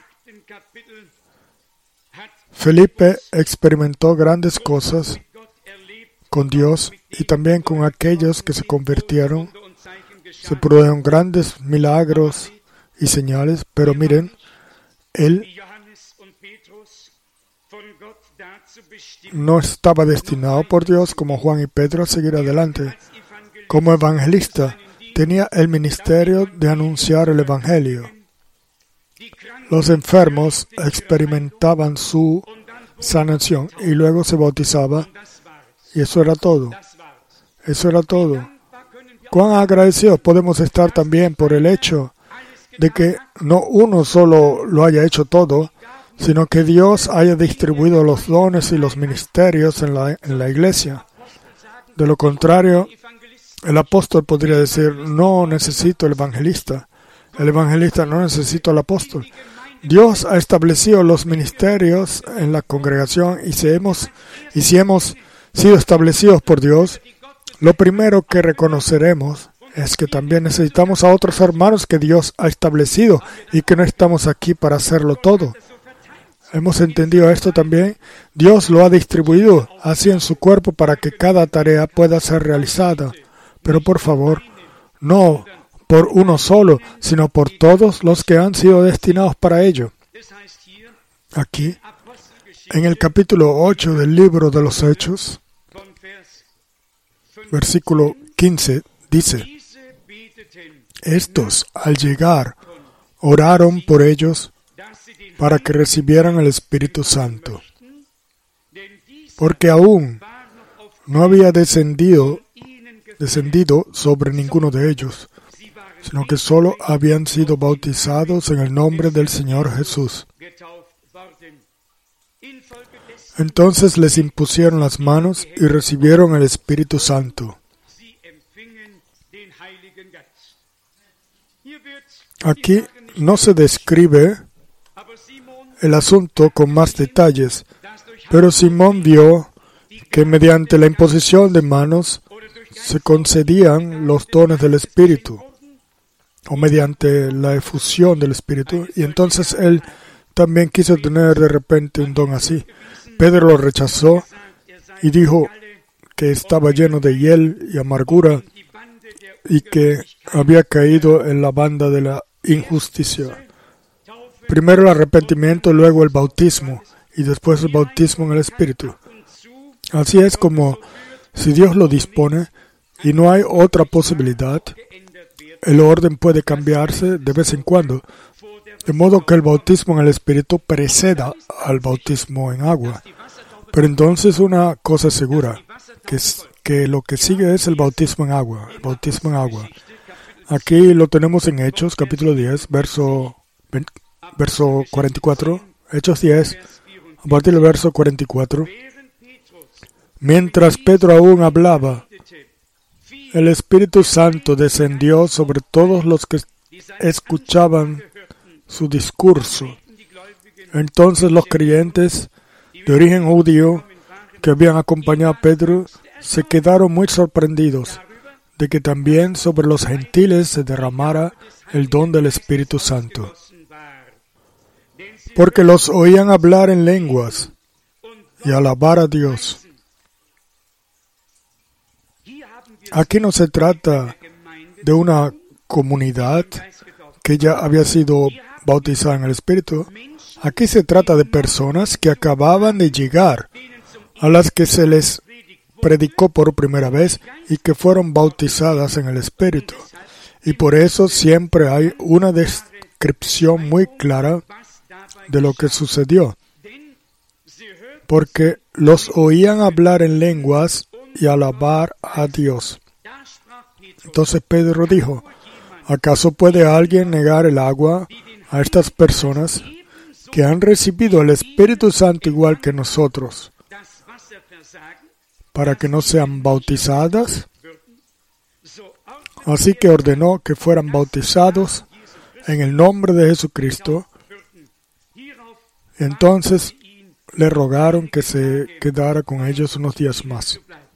Felipe experimentó grandes cosas con Dios y también con aquellos que se convirtieron. Se produjeron grandes milagros y señales, pero miren, él no estaba destinado por Dios como Juan y Pedro a seguir adelante. Como evangelista, tenía el ministerio de anunciar el Evangelio. Los enfermos experimentaban su sanación y luego se bautizaba, y eso era todo. Eso era todo. Cuán agradecidos podemos estar también por el hecho de que no uno solo lo haya hecho todo, sino que Dios haya distribuido los dones y los ministerios en la, en la iglesia. De lo contrario, el apóstol podría decir, no necesito el evangelista. El evangelista no necesita al apóstol. Dios ha establecido los ministerios en la congregación y si hemos, y si hemos sido establecidos por Dios, lo primero que reconoceremos es que también necesitamos a otros hermanos que Dios ha establecido y que no estamos aquí para hacerlo todo. ¿Hemos entendido esto también? Dios lo ha distribuido así en su cuerpo para que cada tarea pueda ser realizada. Pero por favor, no por uno solo, sino por todos los que han sido destinados para ello. Aquí, en el capítulo ocho del libro de los Hechos, versículo quince, dice, estos, al llegar, oraron por ellos para que recibieran el Espíritu Santo, porque aún no había descendido, descendido sobre ninguno de ellos, sino que solo habían sido bautizados en el nombre del Señor Jesús. Entonces les impusieron las manos y recibieron el Espíritu Santo. Aquí no se describe el asunto con más detalles, pero Simón vio que mediante la imposición de manos se concedían los dones del Espíritu, o mediante la efusión del Espíritu, y entonces él también quiso tener de repente un don así. Pedro lo rechazó y dijo que estaba lleno de hiel y amargura y que había caído en la banda de la injusticia. Primero el arrepentimiento, luego el bautismo y después el bautismo en el Espíritu. Así es como, si Dios lo dispone y no hay otra posibilidad, el orden puede cambiarse de vez en cuando, de modo que el bautismo en el Espíritu preceda al bautismo en agua. Pero entonces una cosa es segura, que, es, que lo que sigue es el bautismo en agua, el bautismo en agua. Aquí lo tenemos en Hechos, capítulo diez, verso, verso cuarenta y cuatro. Hechos diez, a partir del verso cuarenta y cuatro. Mientras Pedro aún hablaba, el Espíritu Santo descendió sobre todos los que escuchaban su discurso. Entonces los creyentes de origen judío que habían acompañado a Pedro se quedaron muy sorprendidos de que también sobre los gentiles se derramara el don del Espíritu Santo, porque los oían hablar en lenguas y alabar a Dios. Aquí no se trata de una comunidad que ya había sido bautizada en el Espíritu. Aquí se trata de personas que acababan de llegar, a las que se les predicó por primera vez y que fueron bautizadas en el Espíritu. Y por eso siempre hay una descripción muy clara de lo que sucedió, porque los oían hablar en lenguas y alabar a Dios. Entonces Pedro dijo, ¿acaso puede alguien negar el agua a estas personas que han recibido el Espíritu Santo igual que nosotros, para que no sean bautizadas? Así que ordenó que fueran bautizados en el nombre de Jesucristo. Entonces le rogaron que se quedara con ellos unos días más.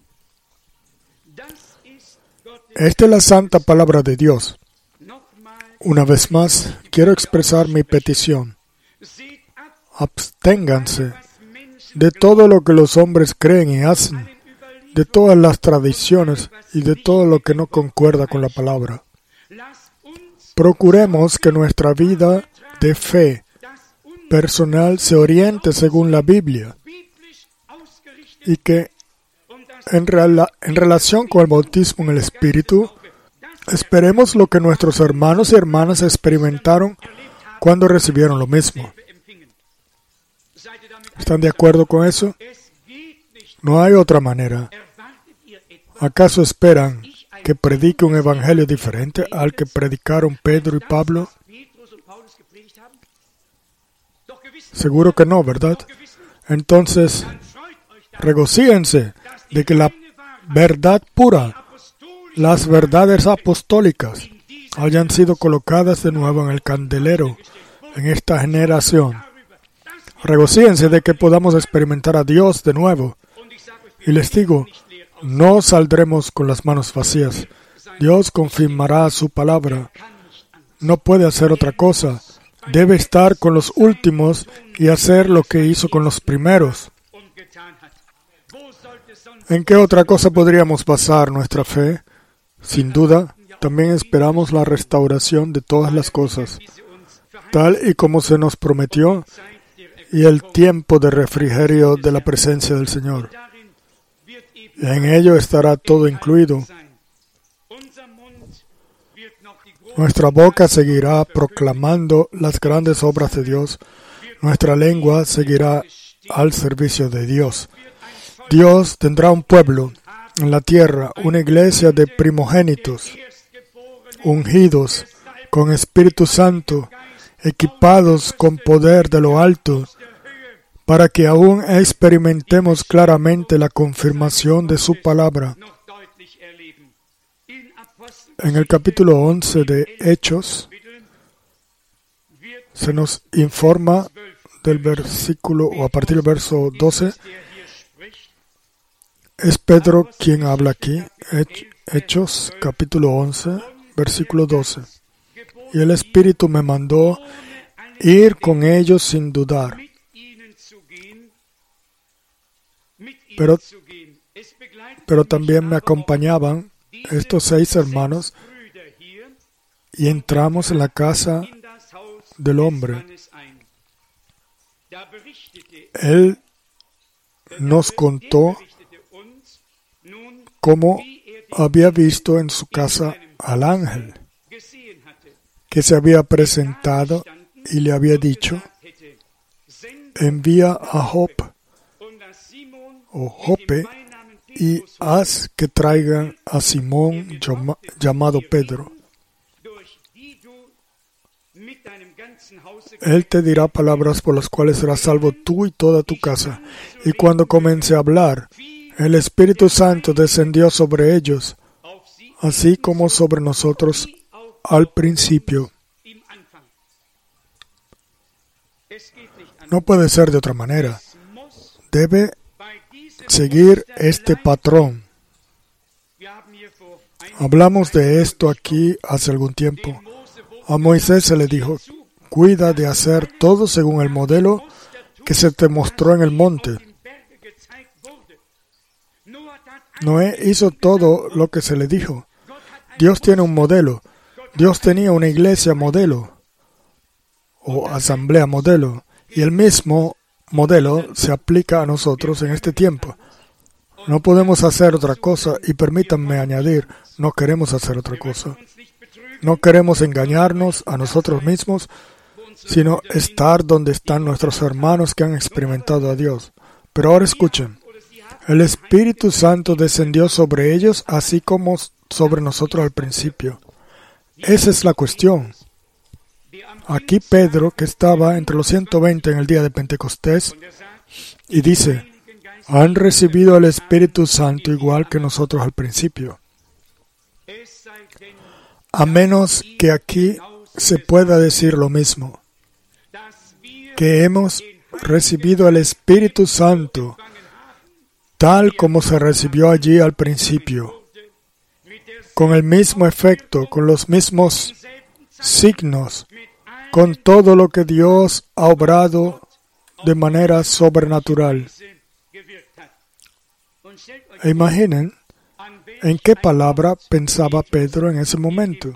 Esta es la santa palabra de Dios. Una vez más, quiero expresar mi petición. Absténganse de todo lo que los hombres creen y hacen, de todas las tradiciones y de todo lo que no concuerda con la palabra. Procuremos que nuestra vida de fe personal se oriente según la Biblia y que en, rela- en relación con el bautismo en el Espíritu, esperemos lo que nuestros hermanos y hermanas experimentaron cuando recibieron lo mismo. ¿Están de acuerdo con eso? No hay otra manera. ¿Acaso esperan que predique un evangelio diferente al que predicaron Pedro y Pablo? Seguro que no, ¿verdad? Entonces, regocíjense de que la verdad pura, las verdades apostólicas, hayan sido colocadas de nuevo en el candelero en esta generación. Regocíjense de que podamos experimentar a Dios de nuevo. Y les digo, no saldremos con las manos vacías. Dios confirmará su palabra. No puede hacer otra cosa. Debe estar con los últimos y hacer lo que hizo con los primeros. ¿En qué otra cosa podríamos basar nuestra fe? Sin duda, también esperamos la restauración de todas las cosas, tal y como se nos prometió, y el tiempo de refrigerio de la presencia del Señor. En ello estará todo incluido. Nuestra boca seguirá proclamando las grandes obras de Dios. Nuestra lengua seguirá al servicio de Dios. Dios tendrá un pueblo en la tierra, una iglesia de primogénitos, ungidos con Espíritu Santo, equipados con poder de lo alto, para que aún experimentemos claramente la confirmación de su palabra. En el capítulo once de Hechos, se nos informa del versículo, o a partir del verso doce, es Pedro quien habla aquí, Hechos capítulo once, versículo doce. Y el Espíritu me mandó ir con ellos sin dudar. Pero, pero también me acompañaban estos seis hermanos y entramos en la casa del hombre. Él nos contó cómo había visto en su casa al ángel que se había presentado y le había dicho: envía a Jope o Jope y haz que traigan a Simón llamado Pedro. Él te dirá palabras por las cuales serás salvo tú y toda tu casa. Y cuando comencé a hablar, el Espíritu Santo descendió sobre ellos, así como sobre nosotros al principio. No puede ser de otra manera. Debe seguir este patrón. Hablamos de esto aquí hace algún tiempo. A Moisés se le dijo: cuida de hacer todo según el modelo que se te mostró en el monte. Noé hizo todo lo que se le dijo. Dios tiene un modelo. Dios tenía una iglesia modelo o asamblea modelo, y el mismo modelo se aplica a nosotros en este tiempo. No podemos hacer otra cosa, y permítanme añadir, no queremos hacer otra cosa. No queremos engañarnos a nosotros mismos, sino estar donde están nuestros hermanos que han experimentado a Dios. Pero ahora escuchen, el Espíritu Santo descendió sobre ellos, así como sobre nosotros al principio. Esa es la cuestión. Aquí Pedro, que estaba entre los ciento veinte en el día de Pentecostés, y dice: han recibido el Espíritu Santo igual que nosotros al principio. A menos que aquí se pueda decir lo mismo, que hemos recibido el Espíritu Santo tal como se recibió allí al principio, con el mismo efecto, con los mismos signos, con todo lo que Dios ha obrado de manera sobrenatural. E imaginen en qué palabra pensaba Pedro en ese momento.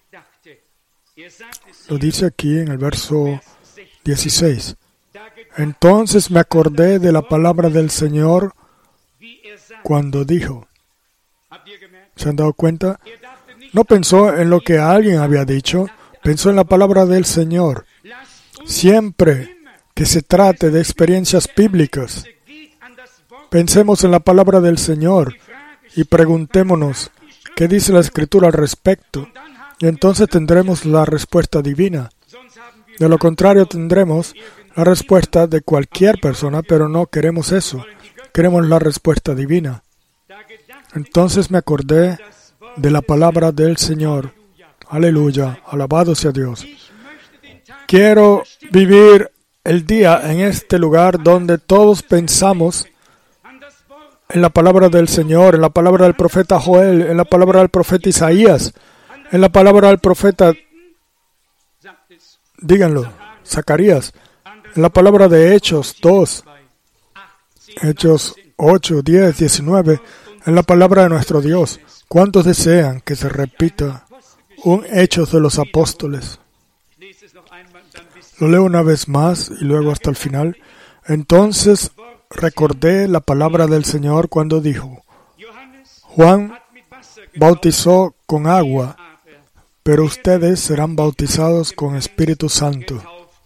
Lo dice aquí en el verso dieciséis. Entonces me acordé de la palabra del Señor cuando dijo. ¿Se han dado cuenta? No pensó en lo que alguien había dicho, pensó en la palabra del Señor. Siempre que se trate de experiencias bíblicas, pensemos en la palabra del Señor y preguntémonos qué dice la Escritura al respecto, y entonces tendremos la respuesta divina. De lo contrario, tendremos la respuesta de cualquier persona, pero no queremos eso. Queremos la respuesta divina. Entonces me acordé de la palabra del Señor. Aleluya, alabado sea Dios. Quiero vivir el día en este lugar donde todos pensamos en la palabra del Señor, en la palabra del profeta Joel, en la palabra del profeta Isaías, en la palabra del profeta, díganlo, Zacarías, en la palabra de Hechos dos, Hechos ocho, diez, diecinueve, en la palabra de nuestro Dios. ¿Cuántos desean que se repita un Hechos de los Apóstoles? Lo leo una vez más y luego hasta el final. Entonces recordé la palabra del Señor cuando dijo: Juan bautizó con agua, pero ustedes serán bautizados con Espíritu Santo.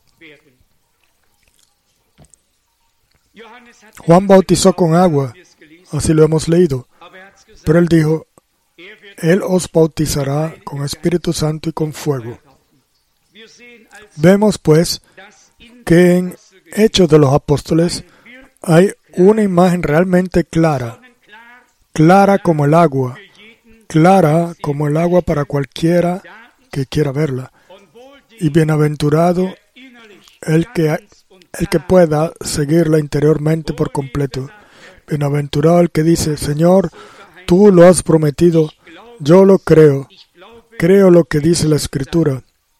Juan bautizó con agua, así lo hemos leído, pero él dijo: Él os bautizará con Espíritu Santo y con fuego. Vemos, pues, que en Hechos de los Apóstoles hay una imagen realmente clara, clara como el agua, clara como el agua para cualquiera que quiera verla. Y bienaventurado el que, el que pueda seguirla interiormente por completo. Bienaventurado el que dice: Señor, tú lo has prometido, yo lo creo, creo lo que dice la Escritura.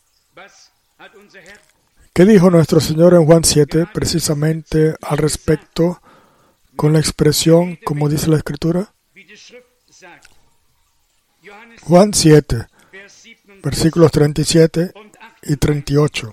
¿Qué dijo nuestro Señor en Juan siete, precisamente al respecto, con la expresión, como dice la Escritura? Juan siete, versículos treinta y siete y treinta y ocho.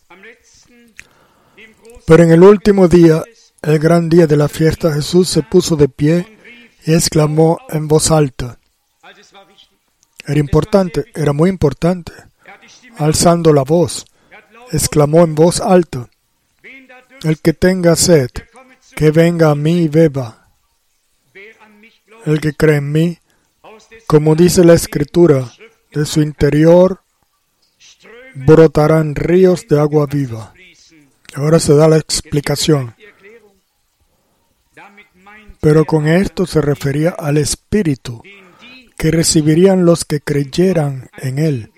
Pero en el último día, el gran día de la fiesta, Jesús se puso de pie y exclamó en voz alta. Era importante, era muy importante. Alzando la voz, exclamó en voz alta: El que tenga sed, que venga a mí y beba. El que cree en mí, como dice la Escritura, de su interior brotarán ríos de agua viva. Ahora se da la explicación. Pero con esto se refería al Espíritu que recibirían los que creyeran en Él.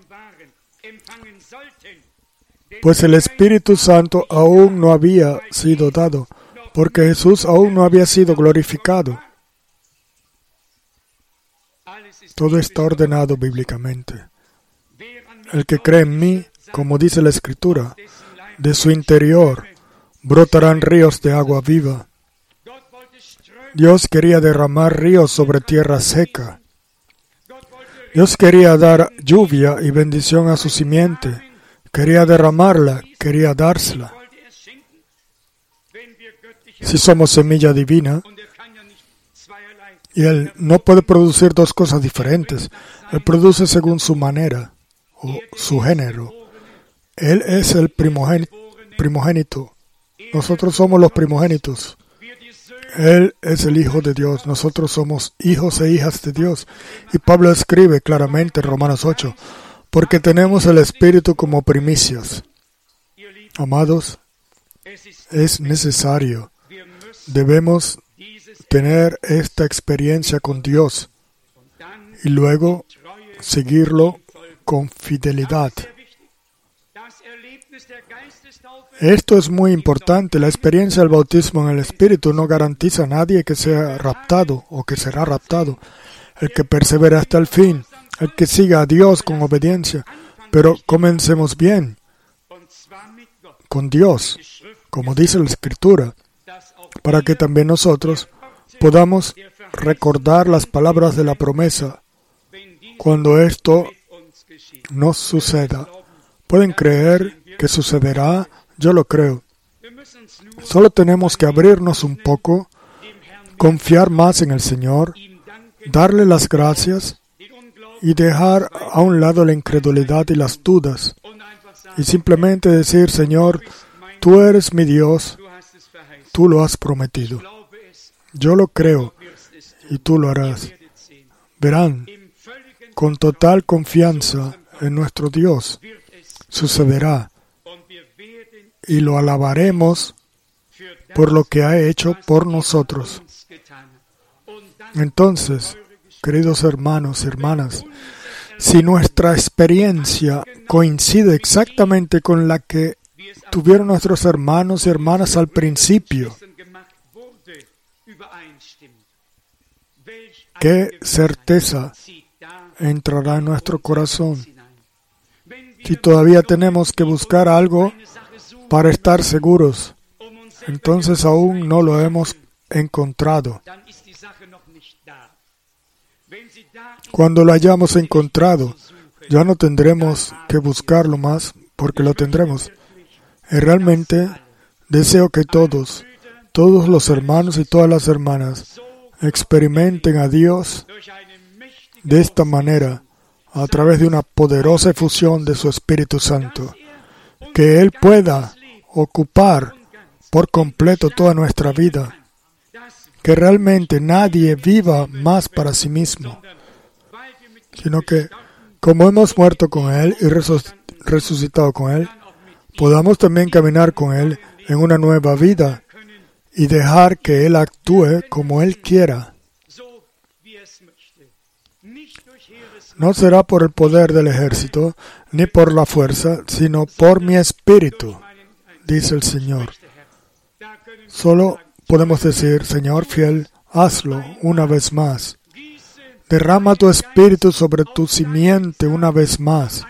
Pues el Espíritu Santo aún no había sido dado, porque Jesús aún no había sido glorificado. Todo está ordenado bíblicamente. El que cree en mí, como dice la Escritura, de su interior brotarán ríos de agua viva. Dios quería derramar ríos sobre tierra seca. Dios quería dar lluvia y bendición a su simiente. Quería derramarla, quería dársela. Si somos semilla divina, y Él no puede producir dos cosas diferentes. Él produce según su manera o su género. Él es el primogénito. Nosotros somos los primogénitos. Él es el Hijo de Dios. Nosotros somos hijos e hijas de Dios. Y Pablo escribe claramente en Romanos ocho, porque tenemos el Espíritu como primicias. Amados, es necesario. Debemos tener esta experiencia con Dios y luego seguirlo con fidelidad. Esto es muy importante. La experiencia del bautismo en el Espíritu no garantiza a nadie que sea raptado o que será raptado. El que persevera hasta el fin, el que siga a Dios con obediencia. Pero comencemos bien con Dios, como dice la Escritura, para que también nosotros podamos recordar las palabras de la promesa cuando esto nos suceda. ¿Pueden creer que sucederá? Yo lo creo. Solo tenemos que abrirnos un poco, confiar más en el Señor, darle las gracias y dejar a un lado la incredulidad y las dudas y simplemente decir: Señor, tú eres mi Dios, tú lo has prometido. Yo lo creo y tú lo harás. Verán, con total confianza en nuestro Dios, sucederá. y lo alabaremos por lo que ha hecho por nosotros. Entonces, queridos hermanos y hermanas, si nuestra experiencia coincide exactamente con la que tuvieron nuestros hermanos y hermanas al principio, ¿qué certeza entrará en nuestro corazón? Si todavía tenemos que buscar algo para estar seguros, entonces aún no lo hemos encontrado. Cuando lo hayamos encontrado, ya no tendremos que buscarlo más, porque lo tendremos. Y realmente deseo que todos, todos los hermanos y todas las hermanas, experimenten a Dios de esta manera, a través de una poderosa efusión de su Espíritu Santo, que Él pueda ocupar por completo toda nuestra vida, que realmente nadie viva más para sí mismo, sino que, como hemos muerto con Él y resucitado con Él, podamos también caminar con Él en una nueva vida y dejar que Él actúe como Él quiera. No será por el poder del ejército, ni por la fuerza, sino por mi espíritu, dice el Señor. Solo podemos decir, Señor fiel, hazlo una vez más. Derrama tu espíritu sobre tu simiente una vez más.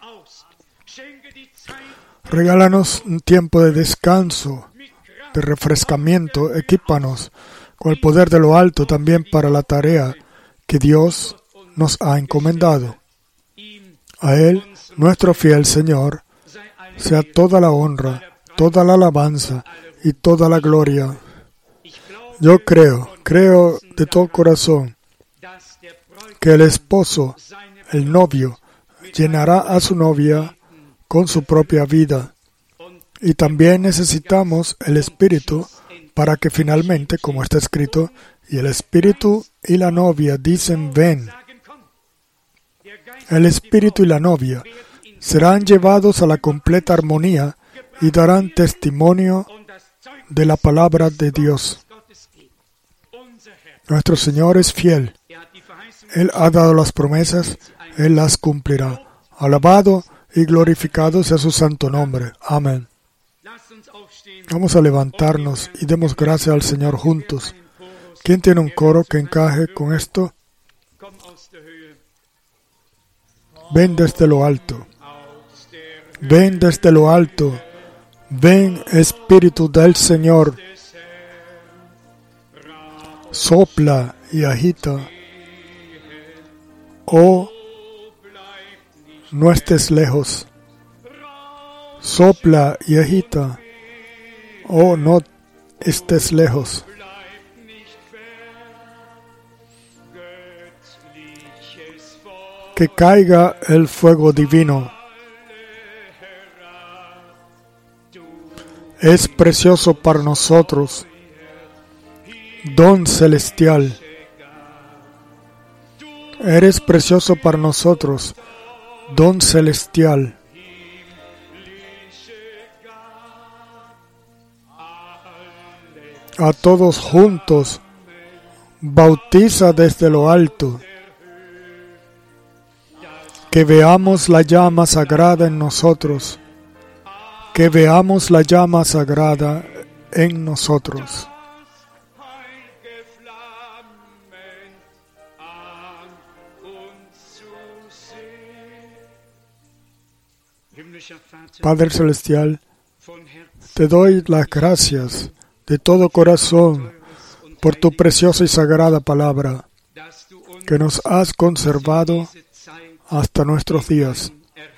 Regálanos un tiempo de descanso, de refrescamiento. Equípanos con el poder de lo alto también para la tarea que Dios nos ha encomendado. A Él, nuestro fiel Señor, sea toda la honra, toda la alabanza y toda la gloria. Yo creo, creo de todo corazón que el esposo, el novio, llenará a su novia con su propia vida. Y también necesitamos el Espíritu para que finalmente, como está escrito, y el Espíritu y la novia dicen ven. El Espíritu y la novia serán llevados a la completa armonía y darán testimonio de la palabra de Dios. Nuestro Señor es fiel. Él ha dado las promesas, Él las cumplirá. Alabado y glorificado sea su santo nombre. Amén. Vamos a levantarnos y demos gracias al Señor juntos. ¿Quién tiene un coro que encaje con esto? Ven desde lo alto. Ven desde lo alto. Ven, Espíritu del Señor. Sopla y agita. Oh, no estés lejos. Sopla y agita. Oh, no estés lejos. Que caiga el fuego divino. Es precioso para nosotros, don celestial. Eres precioso para nosotros, don celestial. A todos juntos, bautiza desde lo alto. Que veamos la llama sagrada en nosotros. Que veamos la llama sagrada en nosotros. Padre Celestial, te doy las gracias de todo corazón por tu preciosa y sagrada palabra que nos has conservado hasta nuestros días.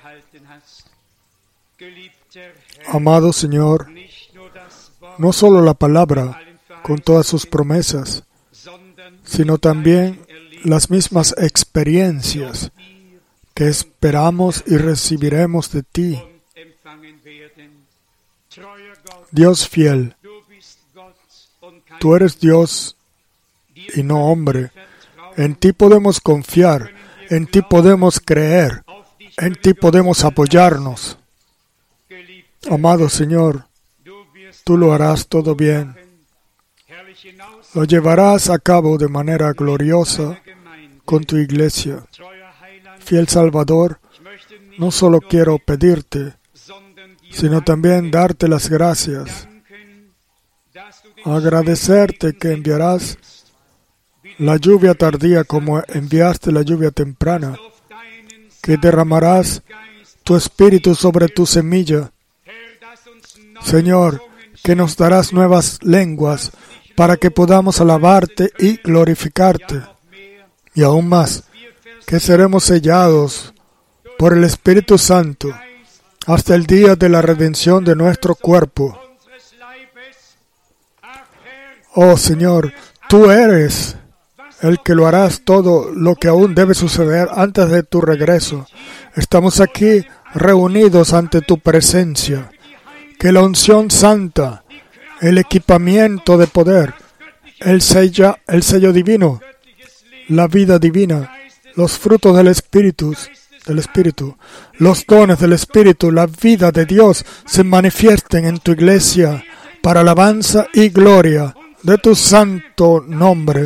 Amado Señor, no solo la palabra con todas sus promesas, sino también las mismas experiencias que esperamos y recibiremos de ti. Dios fiel, tú eres Dios y no hombre. En ti podemos confiar, en ti podemos creer, en ti podemos apoyarnos. Amado Señor, tú lo harás todo bien. Lo llevarás a cabo de manera gloriosa con tu iglesia. Fiel Salvador, no solo quiero pedirte, sino también darte las gracias. Agradecerte que enviarás la lluvia tardía como enviaste la lluvia temprana, que derramarás tu espíritu sobre tu semilla. Señor, que nos darás nuevas lenguas para que podamos alabarte y glorificarte. Y aún más, que seremos sellados por el Espíritu Santo hasta el día de la redención de nuestro cuerpo. Oh Señor, tú eres el que lo harás todo lo que aún debe suceder antes de tu regreso. Estamos aquí reunidos ante tu presencia. Que la unción santa, el equipamiento de poder, el sello, el sello divino, la vida divina, los frutos del Espíritu, del Espíritu, los dones del Espíritu, la vida de Dios se manifiesten en tu iglesia para alabanza y gloria de tu santo nombre.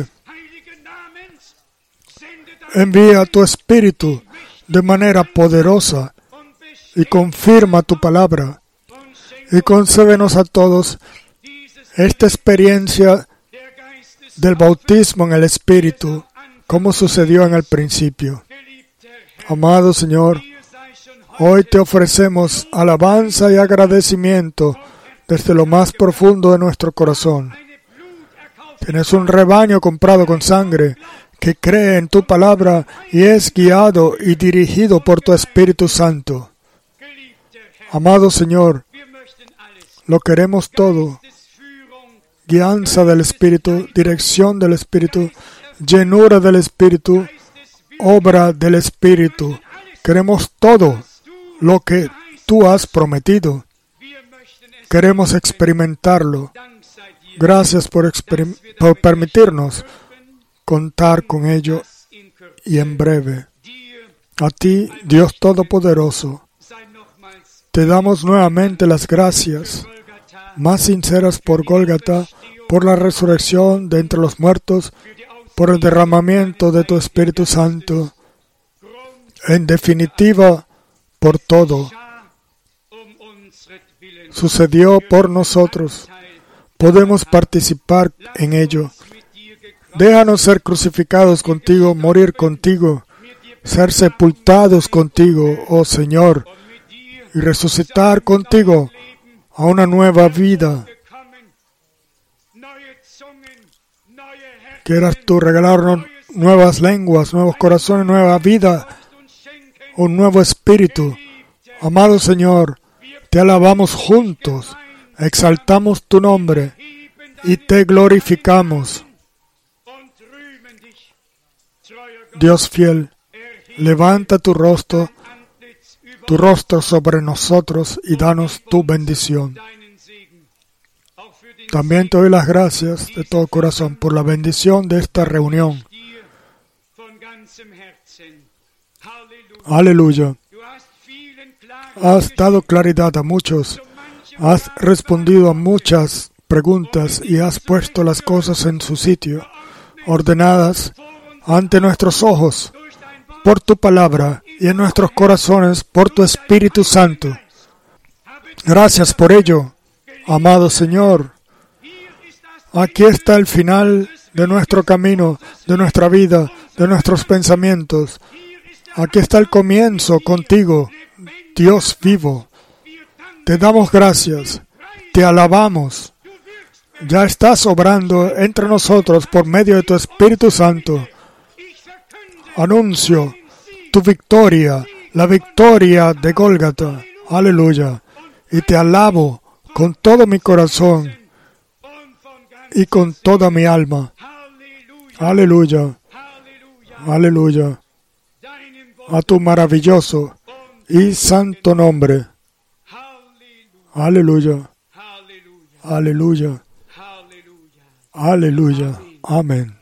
Envía tu Espíritu de manera poderosa y confirma tu palabra y concédenos a todos esta experiencia del bautismo en el Espíritu, como sucedió en el principio. Amado Señor, hoy te ofrecemos alabanza y agradecimiento desde lo más profundo de nuestro corazón. Tienes un rebaño comprado con sangre que cree en tu palabra y es guiado y dirigido por tu Espíritu Santo. Amado Señor, lo queremos todo. Guianza del Espíritu, dirección del Espíritu, llenura del Espíritu, obra del Espíritu. Queremos todo lo que tú has prometido. Queremos experimentarlo. Gracias por, experim- por permitirnos contar con ello y en breve. A ti, Dios Todopoderoso, te damos nuevamente las gracias más sinceras por Gólgata, por la resurrección de entre los muertos, por el derramamiento de tu Espíritu Santo, en definitiva, por todo. Sucedió por nosotros. Podemos participar en ello. Déjanos ser crucificados contigo, morir contigo, ser sepultados contigo, oh Señor, y resucitar contigo a una nueva vida. Quieras tú regalarnos nuevas lenguas, nuevos corazones, nueva vida, un nuevo espíritu. Amado Señor, te alabamos juntos, exaltamos tu nombre y te glorificamos. Dios fiel, levanta tu rostro, tu rostro sobre nosotros y danos tu bendición. También te doy las gracias de todo corazón por la bendición de esta reunión. Aleluya. Has dado claridad a muchos, has respondido a muchas preguntas y has puesto las cosas en su sitio, ordenadas ante nuestros ojos, por tu palabra y en nuestros corazones por tu Espíritu Santo. Gracias por ello, amado Señor. Aquí está el final de nuestro camino, de nuestra vida, de nuestros pensamientos. Aquí está el comienzo contigo, Dios vivo. Te damos gracias, te alabamos. Ya estás obrando entre nosotros por medio de tu Espíritu Santo. Anuncio tu victoria, la victoria de Gólgata. Aleluya. Y te alabo con todo mi corazón y con toda mi alma. Aleluya. Aleluya. A tu maravilloso y santo nombre. Aleluya. Aleluya. Aleluya. Amén.